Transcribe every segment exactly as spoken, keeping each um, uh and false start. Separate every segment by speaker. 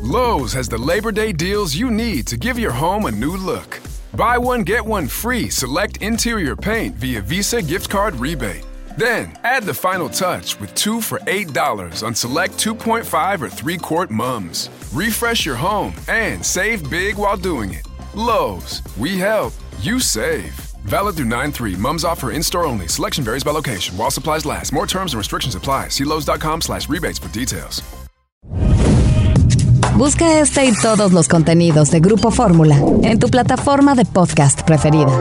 Speaker 1: Lowe's has the Labor Day deals you need to give your home a new look. Buy one, get one free select interior paint via Visa gift card rebate. Then, add the final touch with two for eight dollars on select two point five or three quart mums. Refresh your home and save big while doing it. Lowe's, we help, you save. Valid through nine three. Mums offer in-store only. Selection varies by location. While supplies last. More terms and restrictions apply. See Lowe's.com slash rebates for details.
Speaker 2: Busca este y todos los contenidos de Grupo Fórmula en tu plataforma de podcast preferida.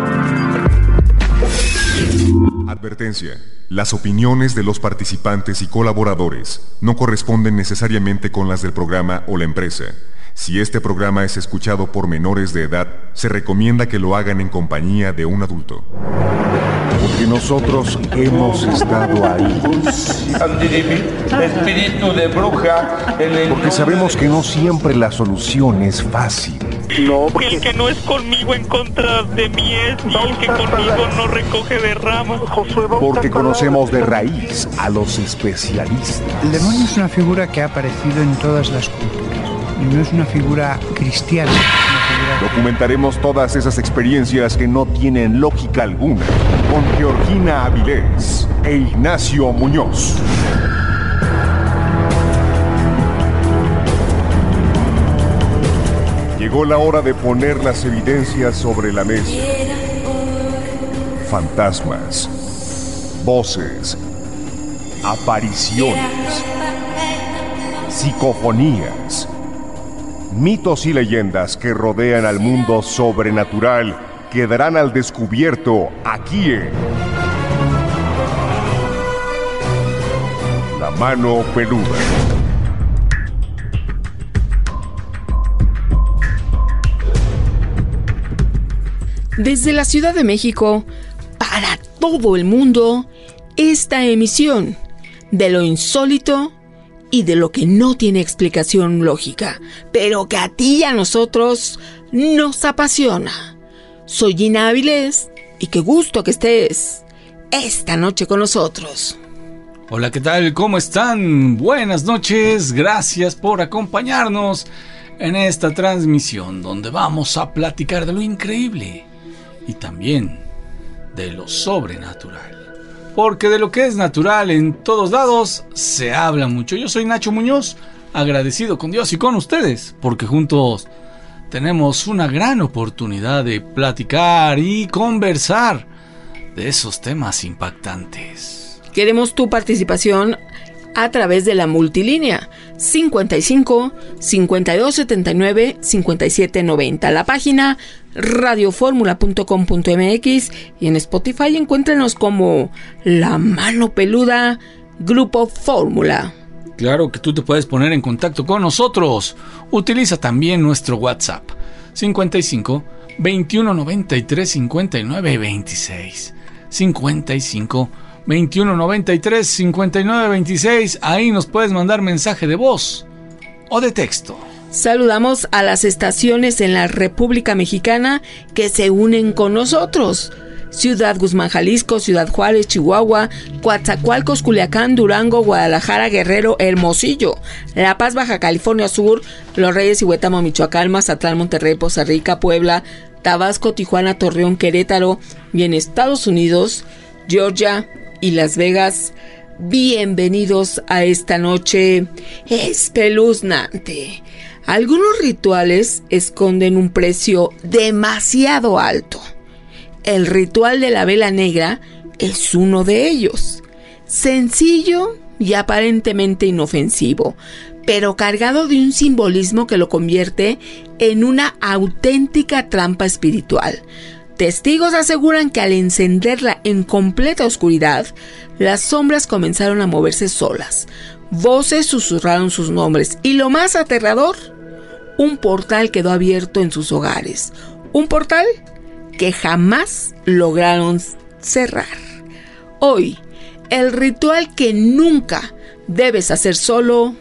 Speaker 3: Advertencia. Las opiniones de los participantes y colaboradores no corresponden necesariamente con las del programa o la empresa. Si este programa es escuchado por menores de edad, se recomienda que lo hagan en compañía de un adulto.
Speaker 4: Porque nosotros hemos estado ahí.
Speaker 5: Espíritu de bruja.
Speaker 4: Porque sabemos que no siempre la solución es fácil.
Speaker 5: No,
Speaker 6: porque el que no es conmigo en contra de mí es, y el que conmigo no recoge de ramas.
Speaker 4: Porque conocemos de raíz a los especialistas.
Speaker 7: El demonio es una figura que ha aparecido en todas las culturas. Y no es una figura cristiana. Es una figura...
Speaker 4: Documentaremos todas esas experiencias que no tienen lógica alguna con Georgina Avilés e Ignacio Muñoz. Llegó la hora de poner las evidencias sobre la mesa. Fantasmas, voces, apariciones, psicofonías, mitos y leyendas que rodean al mundo sobrenatural quedarán al descubierto aquí en La Mano Peluda.
Speaker 8: Desde la Ciudad de México, para todo el mundo, esta emisión de lo insólito y de lo que no tiene explicación lógica, pero que a ti y a nosotros nos apasiona. Soy Gina Avilés y qué gusto que estés esta noche con nosotros.
Speaker 9: Hola, ¿qué tal? ¿Cómo están? Buenas noches, gracias por acompañarnos en esta transmisión donde vamos a platicar de lo increíble y también de lo sobrenatural. Porque de lo que es natural en todos lados se habla mucho. Yo soy Nacho Muñoz, agradecido con Dios y con ustedes, porque juntos tenemos una gran oportunidad de platicar y conversar de esos temas impactantes.
Speaker 8: Queremos tu participación a través de la multilínea cincuenta y cinco, cincuenta y dos setenta y nueve, cincuenta y siete noventa, la página radioformula punto com punto m x y en Spotify encuéntrenos como La Mano Peluda Grupo Fórmula.
Speaker 9: Claro que tú te puedes poner en contacto con nosotros. Utiliza también nuestro WhatsApp cincuenta y cinco, veintiuno noventa y tres, cincuenta y nueve veintiséis cincuenta y cinco, veintiuno noventa y tres, cincuenta y nueve veintiséis. Ahí nos puedes mandar mensaje de voz o de texto.
Speaker 8: Saludamos a las estaciones en la República Mexicana que se unen con nosotros: Ciudad Guzmán, Jalisco; Ciudad Juárez, Chihuahua; Coatzacoalcos, Culiacán, Durango; Guadalajara, Guerrero, Hermosillo; La Paz, Baja California Sur; Los Reyes y Huetamo, Michoacán; Mazatlán, Monterrey, Poza Rica, Puebla; Tabasco, Tijuana, Torreón, Querétaro, y en Estados Unidos, Georgia y Las Vegas. Bienvenidos a esta noche espeluznante. Algunos rituales esconden un precio demasiado alto. El ritual de la vela negra es uno de ellos. Sencillo y aparentemente inofensivo, pero cargado de un simbolismo que lo convierte en una auténtica trampa espiritual. Testigos aseguran que al encenderla en completa oscuridad, las sombras comenzaron a moverse solas. Voces susurraron sus nombres y, lo más aterrador, un portal quedó abierto en sus hogares. Un portal que jamás lograron cerrar. Hoy, el ritual que nunca debes hacer solo,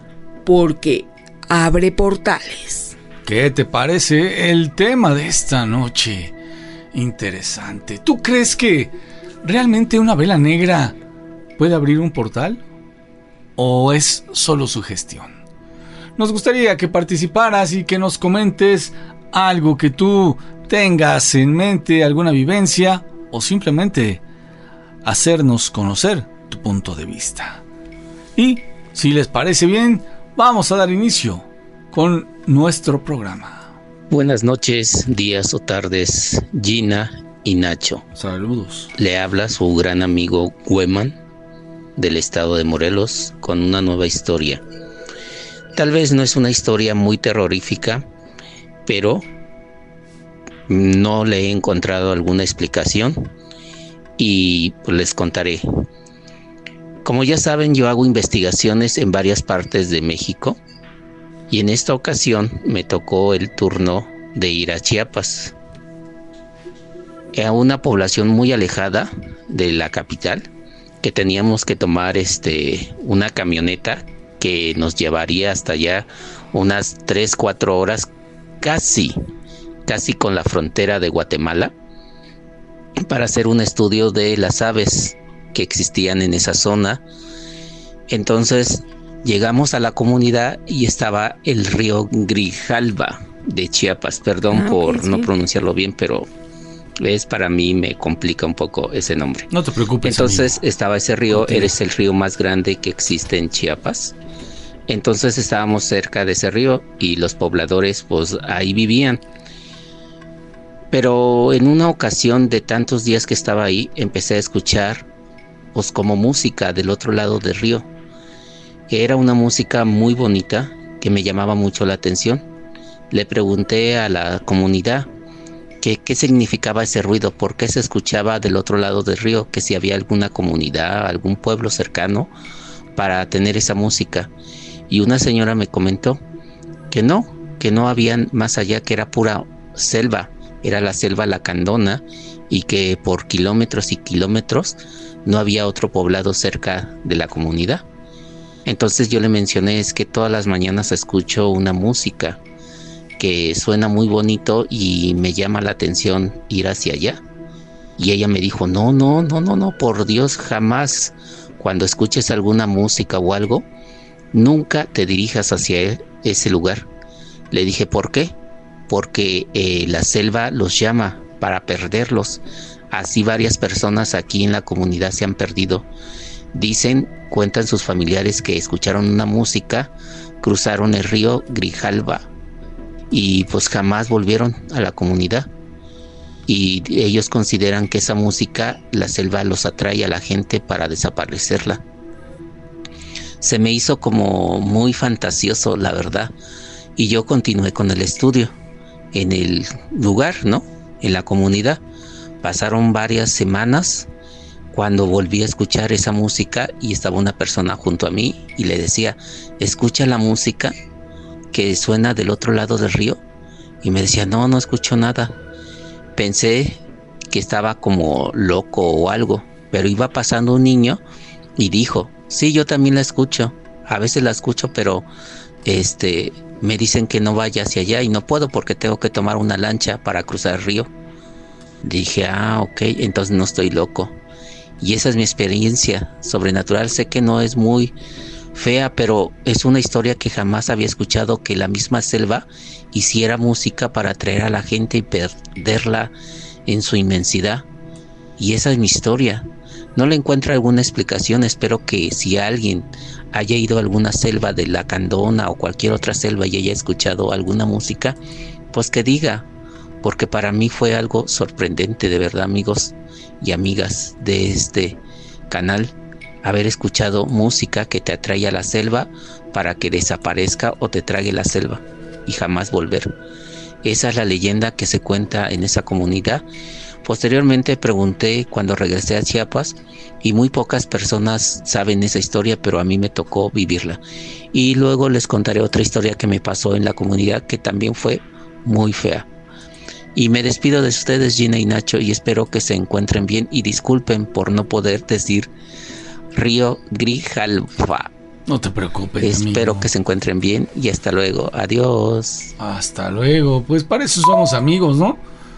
Speaker 8: porque abre portales.
Speaker 9: ¿Qué te parece el tema de esta noche? Interesante. ¿Tú crees que realmente una vela negra puede abrir un portal? ¿O es solo sugestión? nos gustaría que participaras y que nos comentes algo que tú tengas en mente, alguna vivencia o simplemente hacernos conocer tu punto de vista. Y si les parece bien, vamos a dar inicio con nuestro programa.
Speaker 10: Buenas noches, días o tardes, Gina y Nacho.
Speaker 9: Saludos.
Speaker 10: Le habla su gran amigo Weman del estado de Morelos con una nueva historia. Tal vez no es una historia muy terrorífica, pero no le he encontrado alguna explicación y pues les contaré. Como ya saben, yo hago investigaciones en varias partes de México y en esta ocasión me tocó el turno de ir a Chiapas, a una población muy alejada de la capital, que teníamos que tomar este una camioneta que nos llevaría hasta allá unas tres, cuatro horas, casi, casi con la frontera de Guatemala, para hacer un estudio de las aves que existían en esa zona. Entonces llegamos a la comunidad y estaba el río Grijalva de Chiapas. Perdón ah, por okay, no sí. pronunciarlo bien, pero es para mí me complica un poco ese nombre.
Speaker 9: No te preocupes.
Speaker 10: Entonces
Speaker 9: amigo.
Speaker 10: Estaba ese río, okay. Eres el río más grande que existe en Chiapas. Entonces estábamos cerca de ese río y los pobladores pues ahí vivían. Pero en una ocasión de tantos días que estaba ahí, empecé a escuchar pues como música del otro lado del río. Era una música muy bonita que me llamaba mucho la atención. Le pregunté a la comunidad que qué significaba ese ruido, por qué se escuchaba del otro lado del río, que si había alguna comunidad, algún pueblo cercano para tener esa música. Y una señora me comentó que no, que no habían más allá, que era pura selva, era la selva lacandona y que por kilómetros y kilómetros no había otro poblado cerca de la comunidad. Entonces yo le mencioné, es que todas las mañanas escucho una música que suena muy bonito y me llama la atención ir hacia allá. Y ella me dijo, no, no, no, no, no, por Dios, jamás cuando escuches alguna música o algo, nunca te dirijas hacia ese lugar. Le dije, ¿por qué? Porque eh, la selva los llama para perderlos. Así varias personas aquí en la comunidad se han perdido. Dicen, cuentan sus familiares que escucharon una música, cruzaron el río Grijalva y pues jamás volvieron a la comunidad. Y ellos consideran que esa música, la selva los atrae a la gente para desaparecerla. Se me hizo como muy fantasioso, la verdad. Y yo continué con el estudio en el lugar, ¿no? En la comunidad. Pasaron varias semanas cuando volví a escuchar esa música y estaba una persona junto a mí y le decía, escucha la música que suena del otro lado del río. Y me decía, no, no escucho nada. Pensé que estaba como loco o algo, pero iba pasando un niño y dijo, sí, yo también la escucho. A veces la escucho, pero este, me dicen que no vaya hacia allá y no puedo porque tengo que tomar una lancha para cruzar el río. Dije, ah, ok, entonces no estoy loco. Y esa es mi experiencia sobrenatural. Sé que no es muy fea, pero es una historia que jamás había escuchado, que la misma selva hiciera música para atraer a la gente y perderla en su inmensidad. Y esa es mi historia. No le encuentro alguna explicación. Espero que si alguien haya ido a alguna selva de Lacandona o cualquier otra selva y haya escuchado alguna música, pues que diga, porque para mí fue algo sorprendente, de verdad, amigos y amigas de este canal, haber escuchado música que te atrae a la selva para que desaparezca o te trague la selva y jamás volver. Esa es la leyenda que se cuenta en esa comunidad. Posteriormente pregunté cuando regresé a Chiapas y muy pocas personas saben esa historia, pero a mí me tocó vivirla. Y luego les contaré otra historia que me pasó en la comunidad que también fue muy fea. Y me despido de ustedes, Gina y Nacho, y espero que se encuentren bien y disculpen por no poder decir Río Grijalva.
Speaker 9: No te preocupes,
Speaker 10: espero
Speaker 9: amigo.
Speaker 10: Que se encuentren bien y hasta luego. Adiós.
Speaker 9: Hasta luego. Pues para eso somos amigos, ¿no?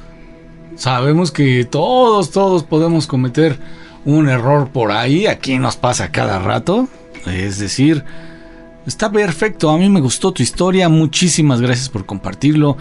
Speaker 9: Sabemos que todos, todos podemos cometer un error por ahí. Aquí nos pasa cada rato. Es decir, Está perfecto, a mí me gustó tu historia, muchísimas gracias por compartirlo.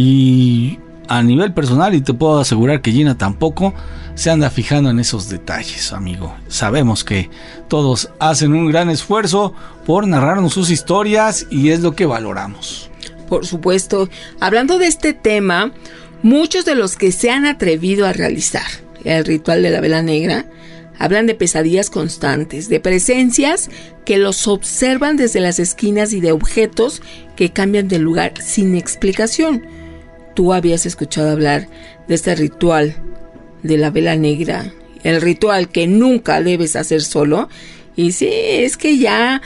Speaker 9: Y a nivel personal, y te puedo asegurar que Gina tampoco se anda fijando en esos detalles, amigo. Sabemos que todos hacen un gran esfuerzo por narrarnos sus historias y es lo que valoramos.
Speaker 8: Por supuesto, hablando de este tema, muchos de los que se han atrevido a realizar el ritual de la vela negra hablan de pesadillas constantes, de presencias que los observan desde las esquinas y de objetos que cambian de lugar sin explicación. ¿Tú habías escuchado hablar de este ritual de la vela negra? El ritual que nunca debes hacer solo. Y sí, es que ya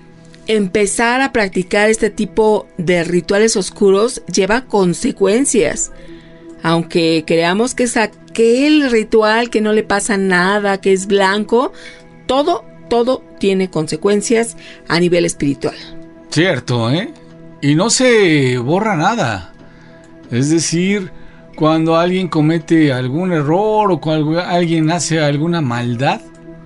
Speaker 8: empezar a practicar este tipo de rituales oscuros lleva consecuencias. Aunque creamos que es aquel ritual que no le pasa nada, que es blanco, todo, todo tiene consecuencias a nivel espiritual.
Speaker 9: Cierto, ¿eh? Y no se borra nada. Es decir, cuando alguien comete algún error o cuando alguien hace alguna maldad,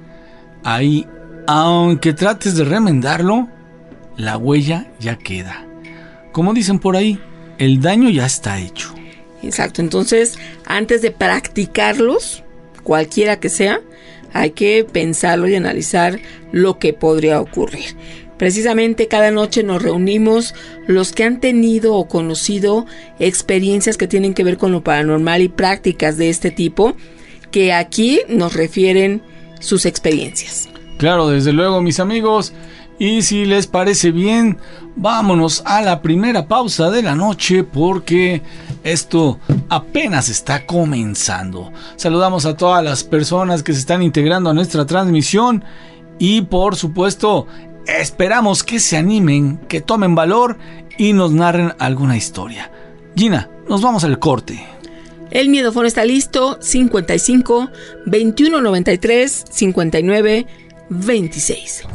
Speaker 9: ahí, aunque trates de remendarlo, la huella ya queda. Como dicen por ahí, el daño ya está hecho.
Speaker 8: Exacto, entonces antes de practicarlos, cualquiera que sea, hay que pensarlo y analizar lo que podría ocurrir. Precisamente cada noche nos reunimos los que han tenido o conocido experiencias que tienen que ver con lo paranormal y prácticas de este tipo, que aquí nos refieren sus experiencias.
Speaker 9: Claro, desde luego, mis amigos. Y si les parece bien, vámonos a la primera pausa de la noche porque esto apenas está comenzando. Saludamos a todas las personas que se están integrando a nuestra transmisión y por supuesto esperamos que se animen, que tomen valor y nos narren alguna historia. Gina, nos vamos al corte.
Speaker 8: El Miedofón está listo, cincuenta y cinco, veintiuno noventa y tres, cincuenta y nueve, veintiséis.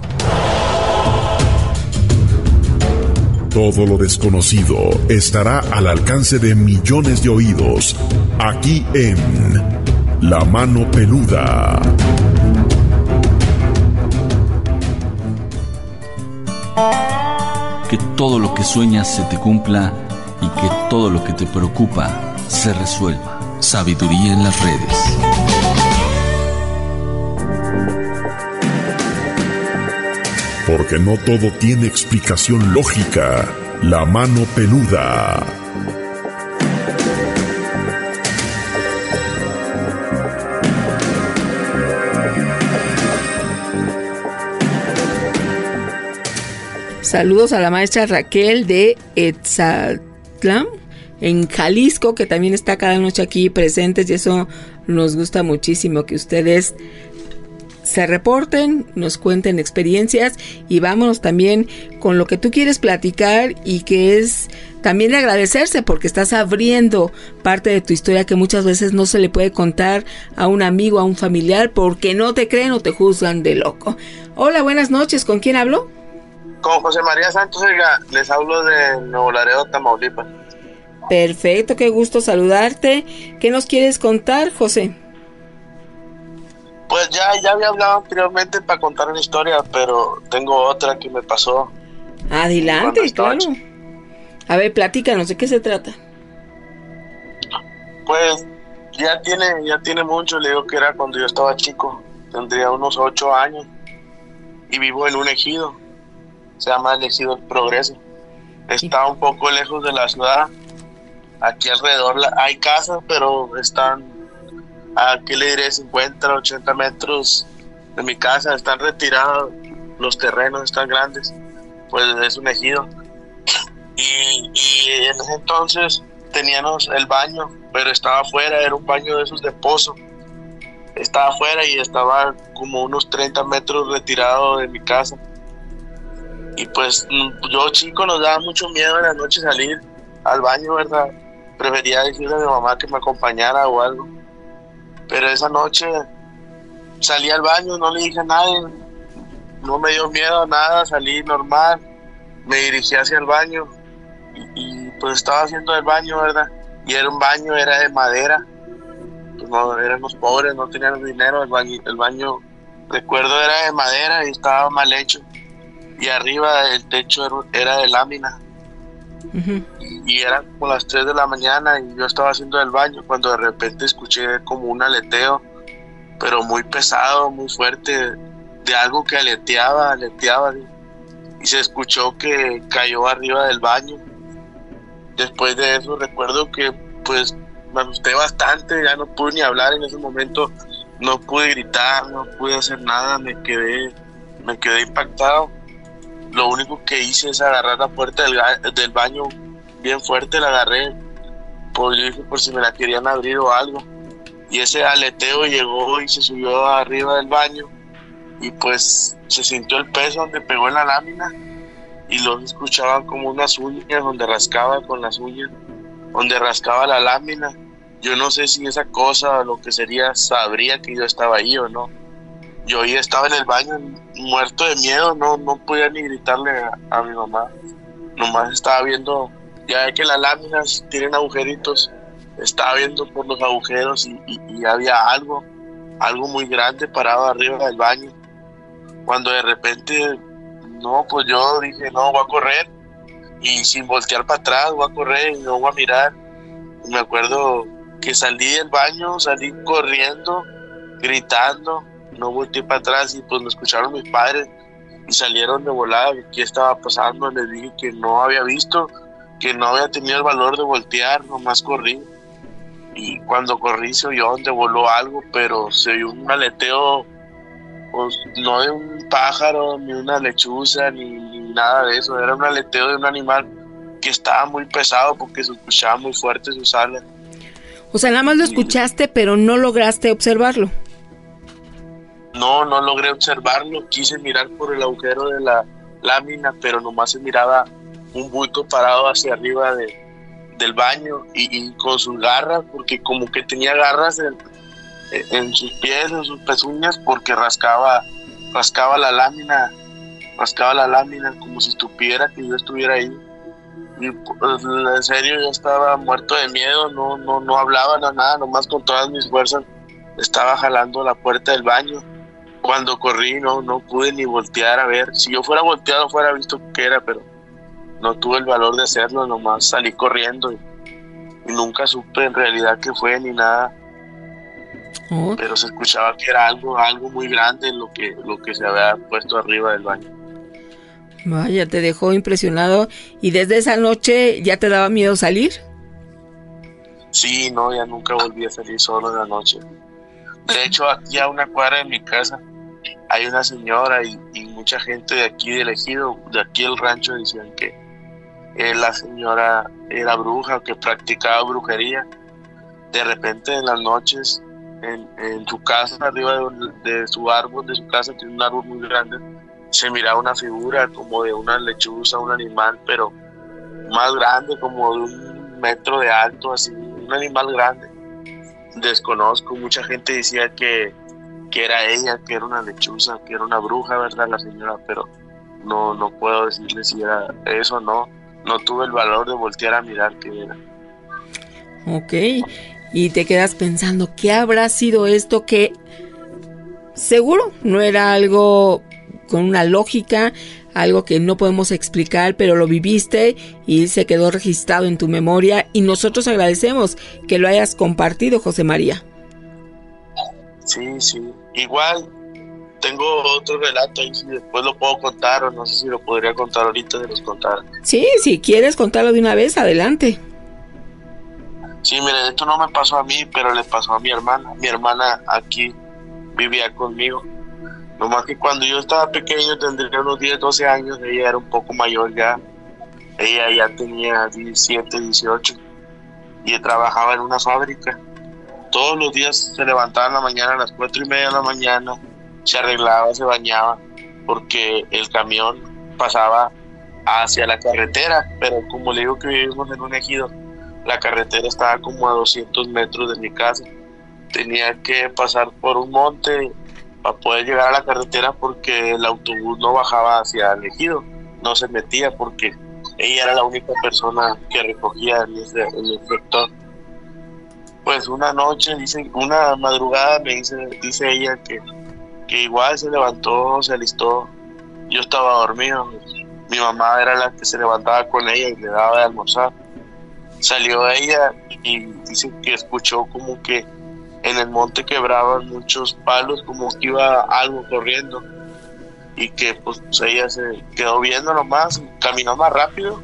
Speaker 11: Todo lo desconocido estará al alcance de millones de oídos, aquí en La Mano Peluda.
Speaker 12: Que todo lo que sueñas se te cumpla y que todo lo que te preocupa se resuelva. Sabiduría en las redes.
Speaker 11: Porque no todo tiene explicación lógica. La Mano Peluda.
Speaker 8: Saludos a la maestra Raquel de Etzatlán, en Jalisco, que también está cada noche aquí presentes, y eso nos gusta muchísimo, que ustedes se reporten, nos cuenten experiencias y vámonos también con lo que tú quieres platicar y que es también de agradecerse porque estás abriendo parte de tu historia que muchas veces no se le puede contar a un amigo, a un familiar, porque no te creen o te juzgan de loco. Hola, buenas noches, ¿con quién hablo?
Speaker 13: Con José María Santos, oiga, les hablo de Nuevo Laredo, Tamaulipas.
Speaker 8: Perfecto, qué gusto saludarte. ¿Qué nos quieres contar, José?
Speaker 13: Pues ya, ya había hablado anteriormente para contar una historia, pero tengo otra que me pasó.
Speaker 8: Adelante, claro. A ver, platícanos, ¿de qué se trata?
Speaker 13: Pues ya tiene, ya tiene mucho, le digo que era cuando yo estaba chico, tendría unos ocho años, y vivo en un ejido, se llama el Ejido del Progreso. Está un poco lejos de la ciudad, aquí alrededor hay casas, pero están... ¿a qué le diré? cincuenta, ochenta metros de mi casa, están retirados, los terrenos están grandes, pues es un ejido. Y, y en ese entonces teníamos el baño, pero estaba afuera, era un baño de esos de pozo. Estaba afuera y estaba como unos treinta metros retirado de mi casa. Y pues yo chico nos daba mucho miedo en la noche salir al baño, ¿verdad? Prefería decirle a mi mamá que me acompañara o algo. Pero esa noche salí al baño, no le dije a nadie, no me dio miedo, nada, salí normal, me dirigí hacia el baño y, y pues estaba haciendo el baño, ¿verdad? Y era un baño, era de madera, pues no, éramos pobres, no teníamos dinero, el baño, el baño, recuerdo, era de madera y estaba mal hecho. y arriba el techo era, era de lámina. Uh-huh. Y eran como las tres de la mañana y yo estaba haciendo el baño cuando de repente escuché como un aleteo, pero muy pesado, muy fuerte, de algo que aleteaba, aleteaba, y se escuchó que cayó arriba del baño. Después de eso recuerdo que pues me asusté bastante, ya no pude ni hablar en ese momento, no pude gritar, no pude hacer nada, me quedé, me quedé impactado. Lo único que hice es agarrar la puerta del, del baño bien fuerte, la agarré, por, yo dije, por si me la querían abrir o algo. Y ese aleteo llegó y se subió arriba del baño y pues se sintió el peso donde pegó en la lámina y luego escuchaba como unas uñas donde rascaba con las uñas, donde rascaba la lámina. Yo no sé si esa cosa, lo que sería, sabría que yo estaba ahí o no. Yo ya estaba en el baño muerto de miedo, no, no podía ni gritarle a, a mi mamá. Nomás estaba viendo, ya que las láminas tienen agujeritos, estaba viendo por los agujeros y, y, y había algo, algo muy grande parado arriba del baño. Cuando de repente, no, pues yo dije, no, voy a correr y sin voltear para atrás, voy a correr y no voy a mirar. Y me acuerdo que salí del baño, salí corriendo, gritando. No volteé para atrás y pues me escucharon mis padres y salieron de volada. ¿Qué estaba pasando? Les dije que no había visto, que no había tenido el valor de voltear, nomás corrí. Y cuando corrí se oyó donde voló algo, pero se oyó un aleteo, pues no de un pájaro, ni una lechuza, ni, ni nada de eso. Era un aleteo de un animal que estaba muy pesado porque se escuchaba muy fuerte sus alas.
Speaker 8: O sea, nada más lo escuchaste, pero no lograste observarlo.
Speaker 13: No, no logré observarlo, quise mirar por el agujero de la lámina, pero nomás se miraba un bulto parado hacia arriba de, del baño y, y con sus garras, porque como que tenía garras en, en sus pies, en sus pezuñas, porque rascaba, rascaba la lámina, rascaba la lámina como si supiera que yo estuviera ahí. Y pues, en serio yo estaba muerto de miedo, no, no, no hablaba no, nada, nomás con todas mis fuerzas estaba jalando la puerta del baño. Cuando corrí no, no pude ni voltear a ver. Si yo fuera volteado fuera visto qué era, pero no tuve el valor de hacerlo, nomás salí corriendo y, y nunca supe en realidad qué fue ni nada. Oh. Pero se escuchaba que era algo, algo muy grande lo que, lo que se había puesto arriba del baño.
Speaker 8: Vaya, te dejó impresionado. ¿Y desde esa noche ya te daba miedo salir?
Speaker 13: Sí, no, ya nunca volví a salir solo en la noche. De hecho, aquí a una cuadra de mi casa hay una señora y, y mucha gente de aquí del ejido, de aquí del rancho, decían que eh, la señora era bruja, que practicaba brujería. De repente en las noches, en, en su casa, arriba de, de su árbol, de su casa, tiene un árbol muy grande, se miraba una figura como de una lechuza, un animal, pero más grande, como de un metro de alto, así, un animal grande. Desconozco, mucha gente decía que, que era ella, que era una lechuza, que era una bruja, ¿verdad? La señora, pero no, no puedo decirle si era eso o no. No tuve el valor de voltear a mirar qué era.
Speaker 8: Ok, y te quedas pensando, ¿qué habrá sido esto? Que seguro no era algo con una lógica, algo que no podemos explicar, pero lo viviste y se quedó registrado en tu memoria y nosotros agradecemos que lo hayas compartido, José María.
Speaker 13: Sí, sí. Igual tengo otro relato ahí, si después lo puedo contar o no sé si lo podría contar ahorita de los contar.
Speaker 8: Sí, si quieres contarlo de una vez, adelante.
Speaker 13: Sí, mire, esto no me pasó a mí, pero le pasó a mi hermana. Mi hermana aquí vivía conmigo. Nomás que cuando yo estaba pequeño, tendría unos diez, doce años, ella era un poco mayor ya. Ella ya tenía diecisiete, dieciocho y trabajaba en una fábrica. Todos los días se levantaba en la mañana, a las cuatro y media de la mañana, se arreglaba, se bañaba, porque el camión pasaba hacia la carretera, pero como le digo que vivimos en un ejido, la carretera estaba como a doscientos metros de mi casa. Tenía que pasar por un monte para poder llegar a la carretera porque el autobús no bajaba hacia el ejido, no se metía porque ella era la única persona que recogía en ese, en el sector. Pues una noche, dice, una madrugada me dice, dice ella que, que igual se levantó, se alistó yo estaba dormido. Mi mamá era la que se levantaba con ella y le daba de almorzar. Salió ella y dice que escuchó como que en el monte quebraban muchos palos, como que iba algo corriendo, y que pues, pues ella se quedó viendo nomás, caminó más rápido,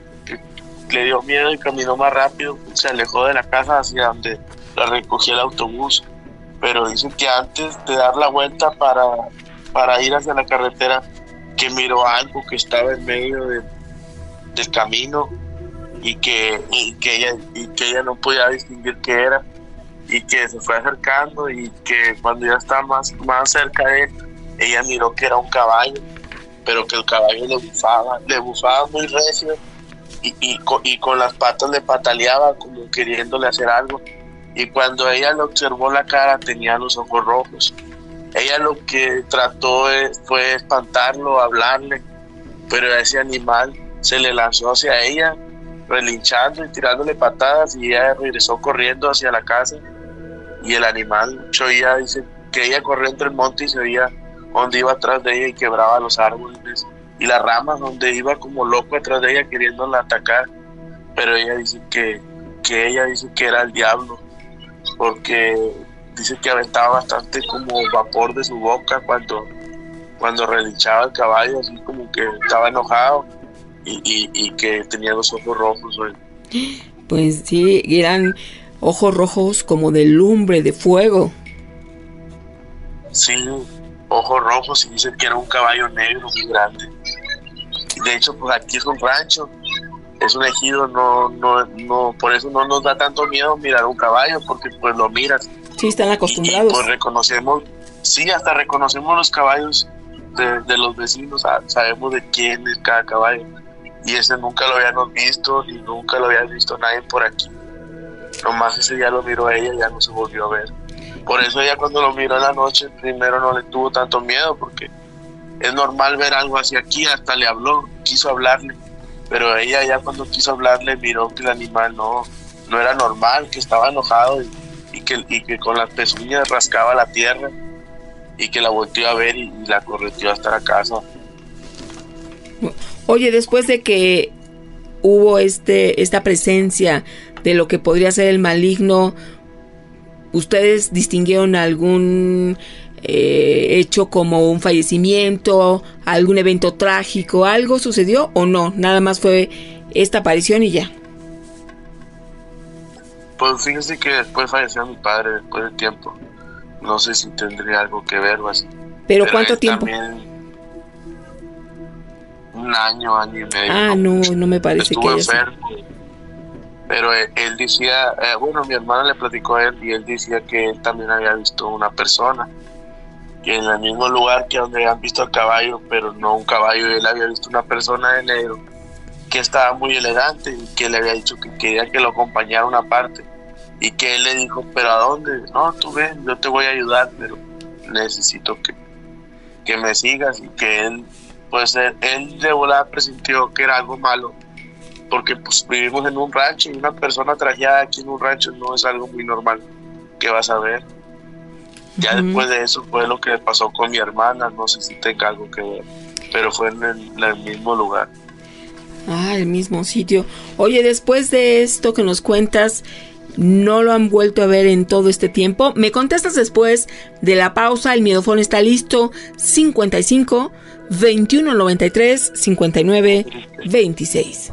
Speaker 13: le dio miedo y caminó más rápido, se alejó de la casa hacia donde la recogía el autobús. Pero dice que antes de dar la vuelta para, para ir hacia la carretera, que miró algo que estaba en medio de, del camino y que, y, que ella, y que ella no podía distinguir qué era, y que se fue acercando, y que cuando ya estaba más, más cerca de él, ella miró que era un caballo, pero que el caballo le bufaba, le bufaba muy recio, y, y, y con las patas le pataleaba como queriéndole hacer algo. Y cuando ella le observó la cara, tenía los ojos rojos. Ella lo que trató de, fue espantarlo, hablarle, pero ese animal se le lanzó hacia ella, relinchando y tirándole patadas, y ella regresó corriendo hacia la casa. Y el animal, ella dice que ella corrió entre el monte y se veía donde iba atrás de ella y quebraba los árboles y las ramas, donde iba como loco atrás de ella queriéndola atacar. Pero ella dice que, que ella dice que era el diablo, porque dice que aventaba bastante como vapor de su boca cuando, cuando relinchaba el caballo, así como que estaba enojado, y, y, y que tenía los ojos rojos. Güey.
Speaker 8: Pues sí, eran ojos rojos como de lumbre, de fuego.
Speaker 13: Sí, ojos rojos, y dice que era un caballo negro muy grande. De hecho, pues aquí es un rancho, es un ejido, no, no, no, por eso no nos da tanto miedo mirar un caballo, porque pues lo miras.
Speaker 8: Sí, están acostumbrados.
Speaker 13: Y, y pues reconocemos, sí, hasta reconocemos los caballos de, de los vecinos, sabemos de quién es cada caballo. Y ese nunca lo habíamos visto, y nunca lo había visto nadie por aquí. Nomás ese día lo miró ella y ya no se volvió a ver. Por eso ella cuando lo miró en la noche, primero no le tuvo tanto miedo, porque es normal ver algo así aquí, hasta le habló, quiso hablarle. Pero ella ya cuando quiso hablarle miró que el animal no, no era normal, que estaba enojado, y, y, que, y que con las pezuñas rascaba la tierra, y que la volteó a ver y, y la correteó hasta la casa.
Speaker 8: Oye, después de que hubo este esta presencia de lo que podría ser el maligno, ¿ustedes distinguieron algún eh, hecho como un fallecimiento, algún evento trágico, algo sucedió o no? Nada más fue esta aparición y ya.
Speaker 13: Pues fíjese que después falleció mi padre, después del tiempo. No sé si tendría algo que ver o así.
Speaker 8: ¿Pero, ¿Pero cuánto tiempo?
Speaker 13: También un año, año y medio.
Speaker 8: Ah, no, no me parece
Speaker 13: estuvo
Speaker 8: que
Speaker 13: enfermo. Sido. Pero él, él decía, eh, bueno, mi hermana le platicó a él, y él decía que él también había visto una persona, que en el mismo lugar que donde habían visto al caballo, pero no un caballo, él había visto una persona de negro que estaba muy elegante, y que le había dicho que quería que lo acompañara a una parte, y que él le dijo, ¿pero a dónde? No, tú ven, yo te voy a ayudar, pero necesito que, que me sigas. Y que él, pues él, él de volada presintió que era algo malo, porque pues vivimos en un rancho, y una persona trajeada aquí en un rancho no es algo muy normal que vas a ver. Ya uh-huh. Después de eso fue lo que pasó con mi hermana, no sé si tenga algo que ver, pero fue en el, en el mismo lugar.
Speaker 8: Ah, el mismo sitio. Oye, después de esto que nos cuentas, ¿no lo han vuelto a ver en todo este tiempo? Me contestas después de la pausa. El miedofón está listo. cincuenta y cinco, veintiuno noventa y tres, cincuenta y nueve, veintiséis.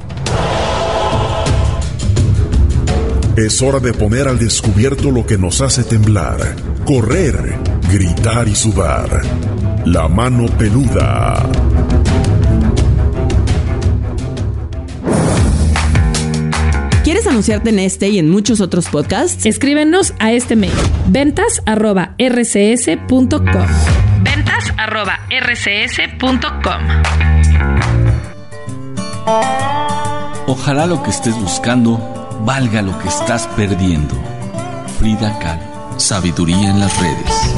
Speaker 11: Es hora de poner al descubierto lo que nos hace temblar, correr, gritar y sudar. La mano peluda.
Speaker 14: ¿Quieres anunciarte en este y en muchos otros podcasts?
Speaker 15: Escríbenos a este mail: ventas arroba r c s punto com. ventas arroba r c s punto com.
Speaker 12: Ojalá lo que estés buscando valga lo que estás perdiendo. Frida Kahlo, sabiduría en las redes.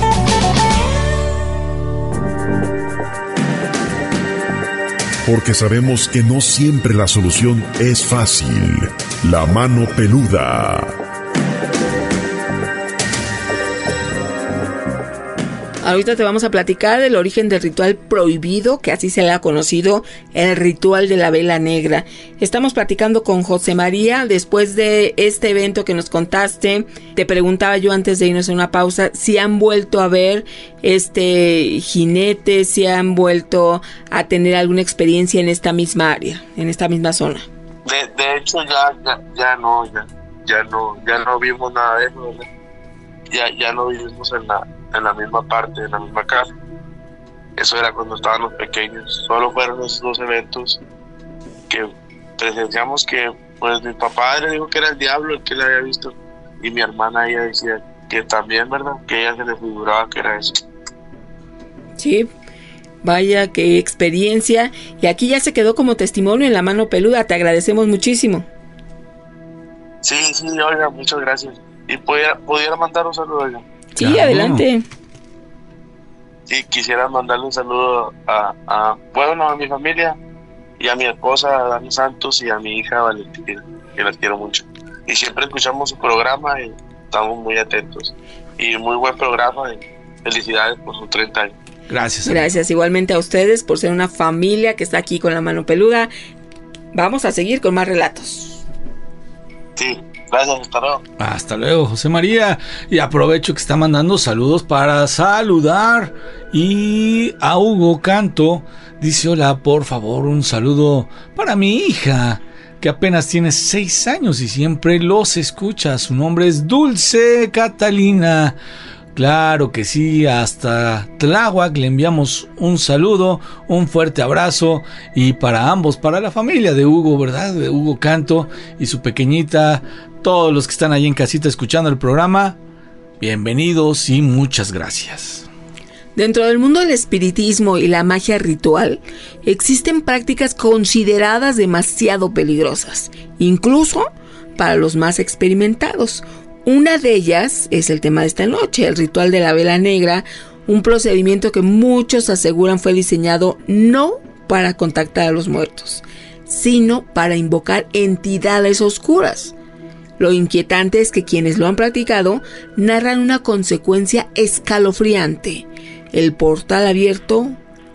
Speaker 11: Porque sabemos que no siempre la solución es fácil. La mano peluda.
Speaker 8: Ahorita te vamos a platicar del origen del ritual prohibido, que así se le ha conocido, el ritual de la vela negra. Estamos platicando con José María después de este evento que nos contaste. Te preguntaba yo antes de irnos a una pausa si han vuelto a ver este jinete, si han vuelto a tener alguna experiencia en esta misma área, en esta misma zona.
Speaker 13: De, de hecho ya, ya, ya no, ya, ya no, ya no vimos nada de eso, ¿verdad? Ya, ya no vivimos en la, en la misma parte, en la misma casa. Eso era cuando estábamos pequeños. Solo fueron esos dos eventos que presenciamos, que pues mi papá le dijo que era el diablo el que le había visto, y mi hermana ella decía que también, ¿verdad? Que ella se le figuraba que era eso.
Speaker 8: Sí, vaya qué experiencia. Y aquí ya se quedó como testimonio en La Mano Peluda. Te agradecemos muchísimo.
Speaker 13: Sí, sí, oiga, muchas gracias. Y pudiera, pudiera mandar un saludo, oiga.
Speaker 8: Sí, claro. Adelante.
Speaker 13: Sí, quisiera mandarle un saludo a, a, bueno, a mi familia y a mi esposa, Dani Santos, y a mi hija Valentina, que las quiero mucho. Y siempre escuchamos su programa y estamos muy atentos. Y muy buen programa, y felicidades por sus treinta años.
Speaker 9: Gracias.
Speaker 8: Gracias igualmente a ustedes por ser una familia que está aquí con La Mano Peluda. Vamos a seguir con más relatos.
Speaker 13: Sí. Gracias, hasta luego.
Speaker 9: Hasta luego, José María. Y aprovecho que está mandando saludos para saludar. Y a Hugo Canto dice: hola, por favor, un saludo para mi hija, que apenas tiene seis años y siempre los escucha. Su nombre es Dulce Catalina. Claro que sí, hasta Tláhuac le enviamos un saludo, un fuerte abrazo, y para ambos, para la familia de Hugo, ¿verdad? De Hugo Canto y su pequeñita, todos los que están ahí en casita escuchando el programa, bienvenidos y muchas gracias.
Speaker 8: Dentro del mundo del espiritismo y la magia ritual, existen prácticas consideradas demasiado peligrosas, incluso para los más experimentados. Una de ellas es el tema de esta noche, el ritual de la vela negra, un procedimiento que muchos aseguran fue diseñado no para contactar a los muertos, sino para invocar entidades oscuras. Lo inquietante es que quienes lo han practicado narran una consecuencia escalofriante. El portal abierto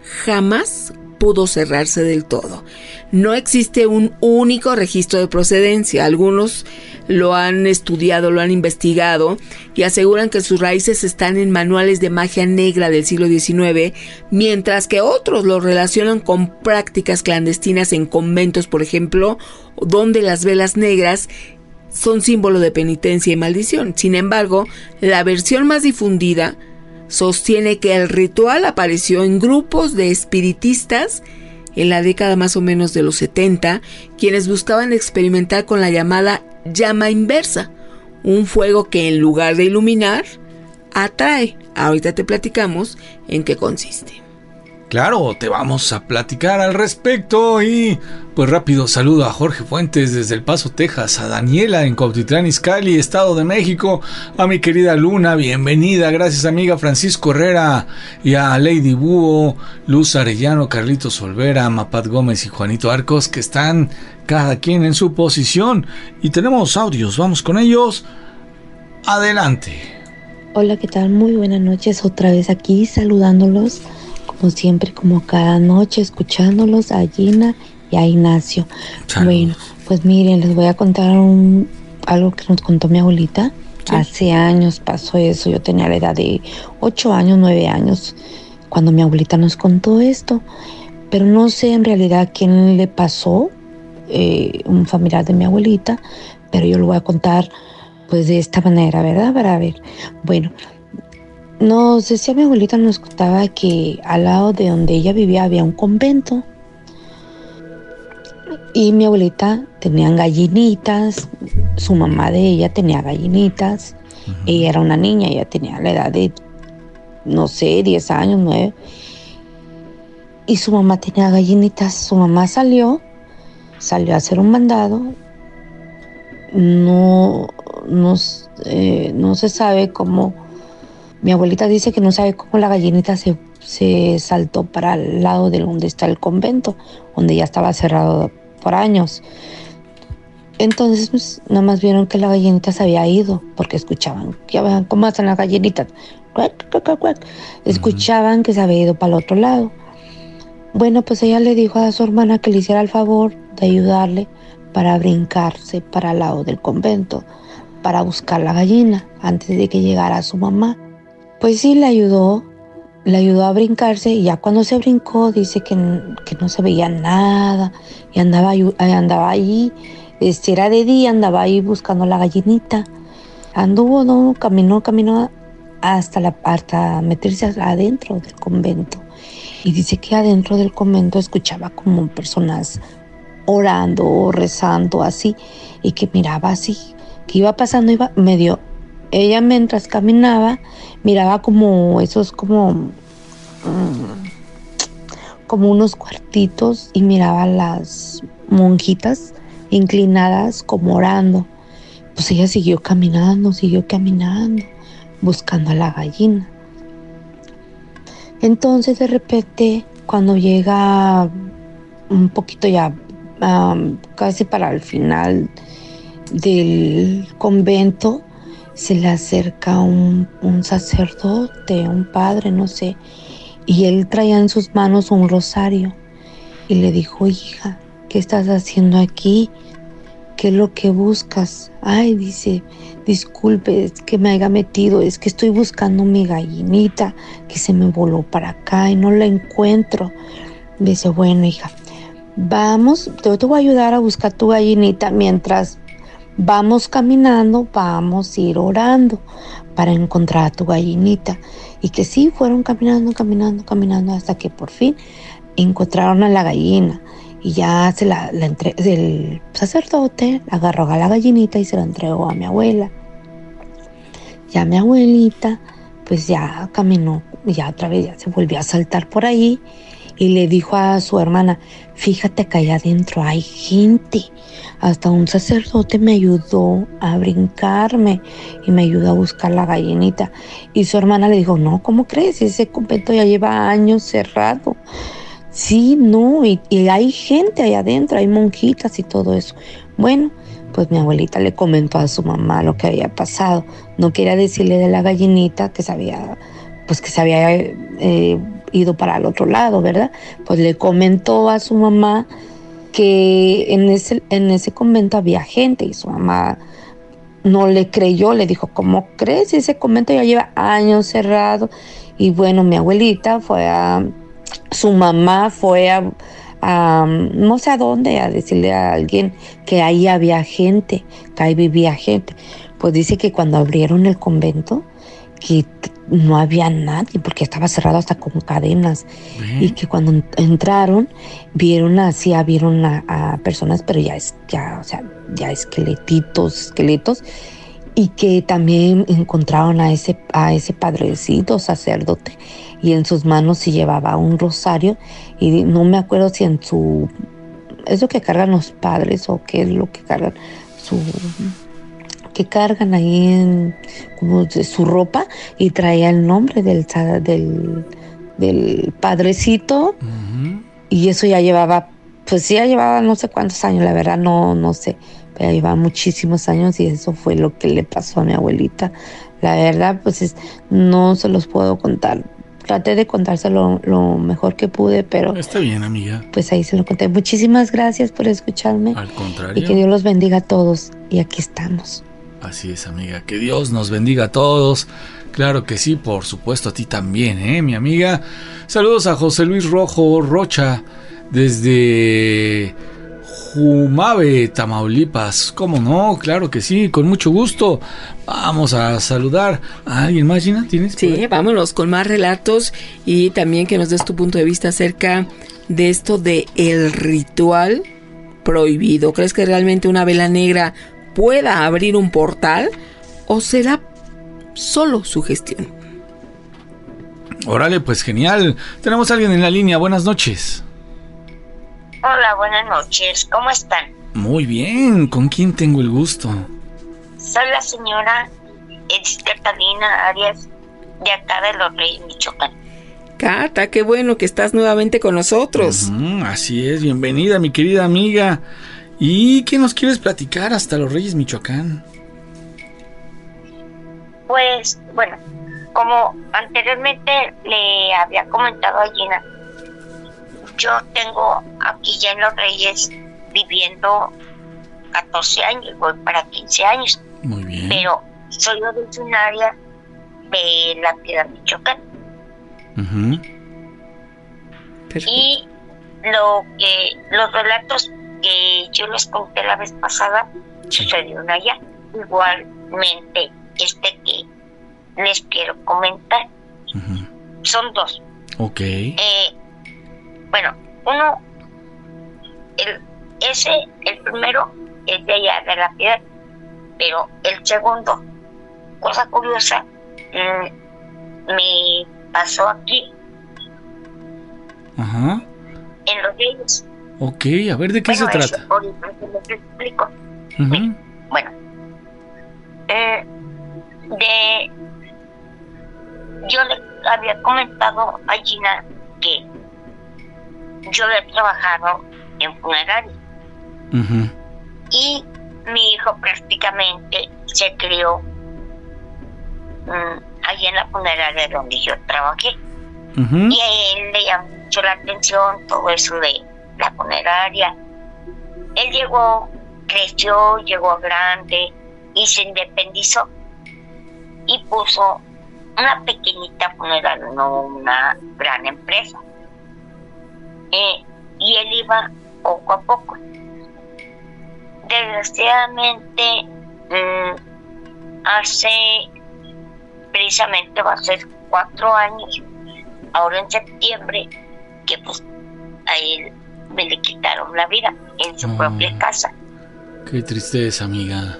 Speaker 8: jamás pudo cerrarse del todo. No existe un único registro de procedencia. Algunos lo han estudiado, lo han investigado y aseguran que sus raíces están en manuales de magia negra del siglo diecinueve, mientras que otros lo relacionan con prácticas clandestinas en conventos, por ejemplo, donde las velas negras son símbolo de penitencia y maldición. Sin embargo, la versión más difundida sostiene que el ritual apareció en grupos de espiritistas en la década más o menos de los setenta, quienes buscaban experimentar con la llamada llama inversa, un fuego que en lugar de iluminar, atrae. Ahorita te platicamos en qué consiste.
Speaker 9: Claro, te vamos a platicar al respecto. Y pues rápido saludo a Jorge Fuentes desde El Paso, Texas, a Daniela en Cuautitlán Izcalli, Estado de México, a mi querida Luna, bienvenida, gracias amiga, Francisco Herrera, y a Lady Búho, Luz Arellano, Carlitos Olvera, Mapat Gómez y Juanito Arcos, que están cada quien en su posición. Y tenemos audios, vamos con ellos. Adelante.
Speaker 16: Hola, ¿qué tal? Muy buenas noches, otra vez aquí saludándolos. Como siempre, como cada noche, escuchándolos a Gina y a Ignacio. Saludos. Bueno, pues miren, les voy a contar un, algo que nos contó mi abuelita. ¿Sí? Hace años pasó eso, yo tenía la edad de ocho años, nueve años, cuando mi abuelita nos contó esto. Pero no sé en realidad quién le pasó, eh, un familiar de mi abuelita, pero yo lo voy a contar pues de esta manera, ¿verdad? Para ver, bueno... Nos decía mi abuelita, nos contaba que al lado de donde ella vivía había un convento. Y mi abuelita tenía gallinitas, su mamá de ella tenía gallinitas. Uh-huh. Ella era una niña, ella tenía la edad de, no sé, diez años, nueve. Y su mamá tenía gallinitas. Su mamá salió, salió a hacer un mandado. No, no, eh, no se sabe cómo... Mi abuelita dice que no sabe cómo la gallinita se, se saltó para el lado de donde está el convento, donde ya estaba cerrado por años. Entonces, pues, nada más vieron que la gallinita se había ido, porque escuchaban, ya vean cómo hacen las gallinitas. Cuac, cuac, cuac, cuac. Escuchaban uh-huh. que se había ido para el otro lado. Bueno, pues ella le dijo a su hermana que le hiciera el favor de ayudarle para brincarse para el lado del convento, para buscar la gallina antes de que llegara su mamá. Pues sí, le ayudó, le ayudó a brincarse, y ya cuando se brincó dice que, que no se veía nada, y andaba, andaba ahí, este, era de día, andaba ahí buscando la gallinita. Anduvo, no, caminó, caminó hasta, la, hasta meterse adentro del convento. Y dice que adentro del convento escuchaba como personas orando o rezando así, y que miraba así, que iba pasando, iba medio, ella mientras caminaba, miraba como esos como, mmm, como unos cuartitos, y miraba las monjitas inclinadas como orando. Pues ella siguió caminando, siguió caminando, buscando a la gallina. Entonces de repente, cuando llega un poquito ya, um, casi para el final del convento, se le acerca un, un sacerdote, un padre, no sé, y él traía en sus manos un rosario, y le dijo: hija, ¿qué estás haciendo aquí? ¿Qué es lo que buscas? Ay, dice, disculpe, es que me haya metido, es que estoy buscando mi gallinita que se me voló para acá y no la encuentro. Dice: bueno, hija, vamos, yo te voy a ayudar a buscar tu gallinita. Mientras vamos caminando, vamos a ir orando para encontrar a tu gallinita. Y que sí, fueron caminando, caminando, caminando, hasta que por fin encontraron a la gallina. Y ya se la, la entre, el sacerdote agarró a la gallinita y se la entregó a mi abuela. Ya mi abuelita, pues ya caminó, ya otra vez ya se volvió a saltar por ahí, y le dijo a su hermana: fíjate que allá adentro hay gente. Hasta un sacerdote me ayudó a brincarme y me ayudó a buscar la gallinita. Y su hermana le dijo: no, ¿cómo crees? Ese convento ya lleva años cerrado. Sí, no, y, y hay gente allá adentro, hay monjitas y todo eso. Bueno, pues mi abuelita le comentó a su mamá lo que había pasado. No quería decirle de la gallinita que se había, pues que se había eh, ido para el otro lado, ¿verdad? Pues le comentó a su mamá que en ese, en ese convento había gente, y su mamá no le creyó, le dijo: ¿cómo crees? Ese convento ya lleva años cerrado. Y bueno, mi abuelita fue a... Su mamá fue a, a no sé a dónde, a decirle a alguien que ahí había gente, que ahí vivía gente. Pues dice que cuando abrieron el convento, que no había nadie, porque estaba cerrado hasta con cadenas. ¿Eh? Y que cuando entraron, vieron así, vieron a, a personas, pero ya, es, ya, o sea, ya esqueletitos, esqueletos. Y que también encontraron a ese, a ese padrecito sacerdote, y en sus manos se llevaba un rosario, y no me acuerdo si en su... es lo que cargan los padres o qué es lo que cargan, su... que cargan ahí en como de su ropa, y traía el nombre del, del, del padrecito. Uh-huh. Y eso ya llevaba, pues ya llevaba no sé cuántos años, la verdad no, no sé, pero llevaba muchísimos años, y eso fue lo que le pasó a mi abuelita. La verdad, pues es, no se los puedo contar. Traté de contárselo lo mejor que pude, pero...
Speaker 9: Está bien, amiga.
Speaker 16: Pues ahí se lo conté. Muchísimas gracias por escucharme.
Speaker 9: Al contrario.
Speaker 16: Y que Dios los bendiga a todos. Y aquí estamos.
Speaker 9: Así es, amiga. Que Dios nos bendiga a todos. Claro que sí, por supuesto a ti también, ¿eh, mi amiga? Saludos a José Luis Rojo Rocha desde Jumave, Tamaulipas. ¿Cómo no? Claro que sí, con mucho gusto. Vamos a saludar a alguien más, Gina. ¿Tienes?
Speaker 8: Sí, vámonos con más relatos, y también que nos des tu punto de vista acerca de esto de el ritual prohibido. ¿Crees que realmente una vela negra pueda abrir un portal, o será solo sugestión?
Speaker 9: Órale, pues genial. Tenemos a alguien en la línea. Buenas noches.
Speaker 17: Hola, buenas noches. ¿Cómo están?
Speaker 9: Muy bien. ¿Con quién tengo el gusto?
Speaker 17: Soy la señora Edith Catalina Arias, de acá de Los Reyes, Michoacán.
Speaker 8: Cata, qué bueno que estás nuevamente con nosotros.
Speaker 9: Uh-huh, así es. Bienvenida, mi querida amiga. ¿Y qué nos quieres platicar hasta Los Reyes, Michoacán?
Speaker 17: Pues, bueno, como anteriormente le había comentado a Gina, yo tengo aquí ya en Los Reyes viviendo catorce años, voy para quince años.
Speaker 9: Muy bien.
Speaker 17: Pero soy originaria de La Piedad, Michoacán.
Speaker 9: Uh-huh.
Speaker 17: Y lo que los relatos que yo les conté la vez pasada sí. sucedieron allá. Igualmente este que les quiero comentar. Uh-huh. Son dos.
Speaker 9: Ok.
Speaker 17: Eh, bueno, uno, el, ese, el primero es de allá de La Piedad, pero el segundo, cosa curiosa, mmm, me pasó aquí.
Speaker 9: Ajá.
Speaker 17: En Los Reyes.
Speaker 9: Ok, a ver, ¿de qué
Speaker 17: bueno,
Speaker 9: se trata?
Speaker 17: Eso, ahorita les explico.
Speaker 9: Uh-huh.
Speaker 17: Bueno, eh, de yo le había comentado a Gina que yo había trabajado en funeraria.
Speaker 9: Uh-huh.
Speaker 17: Y mi hijo prácticamente se crió um, allí en la funeraria donde yo trabajé.
Speaker 9: Uh-huh.
Speaker 17: Y a él le llamó mucho la atención todo eso de la funeraria. Él llegó, creció, llegó grande y se independizó y puso una pequeñita funeraria, no una gran empresa. Eh, y él iba poco a poco. Desgraciadamente, mmm, hace precisamente va a ser cuatro años, ahora en septiembre, que pues a él me le quitaron la vida en su oh, propia casa.
Speaker 9: Qué tristeza, amiga.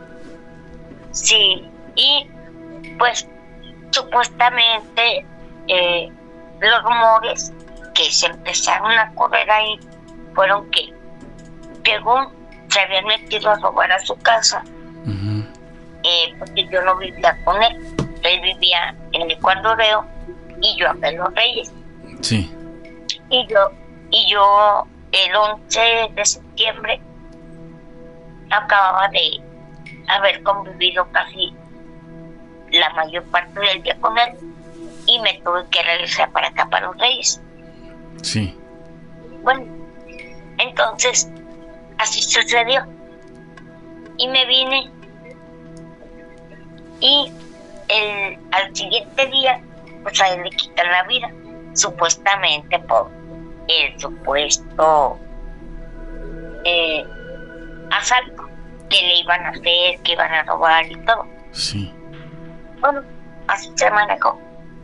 Speaker 17: Sí, y pues supuestamente eh, los rumores que se empezaron a correr ahí fueron que según se habían metido a robar a su casa.
Speaker 9: Uh-huh.
Speaker 17: eh, porque yo no vivía con él, él vivía en el Cuardoreo y yo acá en Los Reyes.
Speaker 9: Sí.
Speaker 17: Y yo, y yo el once de septiembre acababa de haber convivido casi la mayor parte del día con él y me tuve que regresar para acá, para Los Reyes.
Speaker 9: Sí.
Speaker 17: Bueno, entonces así sucedió y me vine y el, al siguiente día pues a él le quitan la vida, supuestamente por el supuesto eh, asalto que le iban a hacer, que iban a robar y todo.
Speaker 9: Sí.
Speaker 17: Bueno, así se manejó.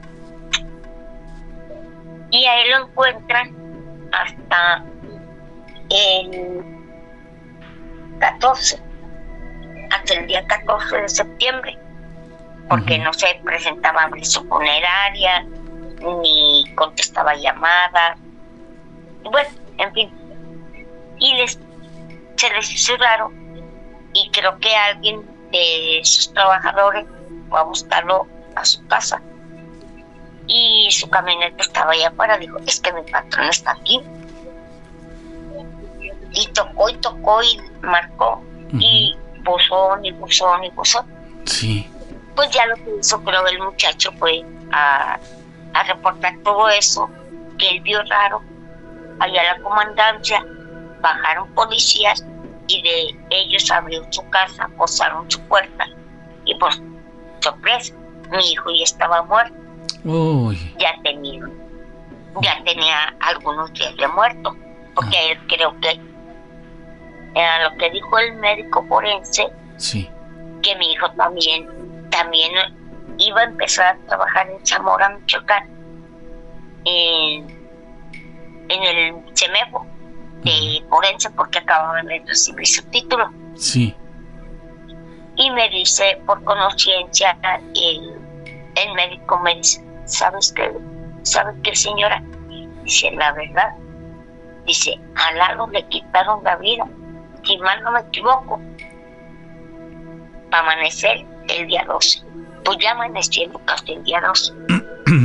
Speaker 17: Y a él lo encuentran hasta el catorce, hasta el día catorce de septiembre, porque uh-huh. no se presentaba en su funeraria, ni contestaba llamadas, bueno, en fin. Y les, se les hizo raro, y creo que alguien de sus trabajadores fue a buscarlo a su casa. Y su camioneta estaba allá afuera, dijo, es que mi patrón está aquí. Y tocó y tocó y marcó, uh-huh. y buzón y buzón y buzón.
Speaker 9: Sí.
Speaker 17: Pues ya lo que hizo, creo, el muchacho fue a, a reportar todo eso, que él vio raro. Allá a la comandancia bajaron policías y de ellos abrieron su casa, posaron su puerta y pues, sorpresa, mi hijo ya estaba muerto.
Speaker 9: Uy.
Speaker 17: Ya tenía, ya tenía algunos días de muerto, porque ah. él creo que era lo que dijo el médico forense,
Speaker 9: sí.
Speaker 17: que mi hijo también, también iba a empezar a trabajar en Zamora, Michoacán, en, en el CEMEFO de forense, porque acababa de recibir su título.
Speaker 9: Sí.
Speaker 17: Y me dice, por conciencia, el, el médico me dice, ¿sabes qué? ¿Sabes qué, señora? Dice, la verdad, dice, a Lalo le quitaron la vida, si mal no me equivoco, para amanecer el día doce. Pues ya amaneciendo casi el día doce.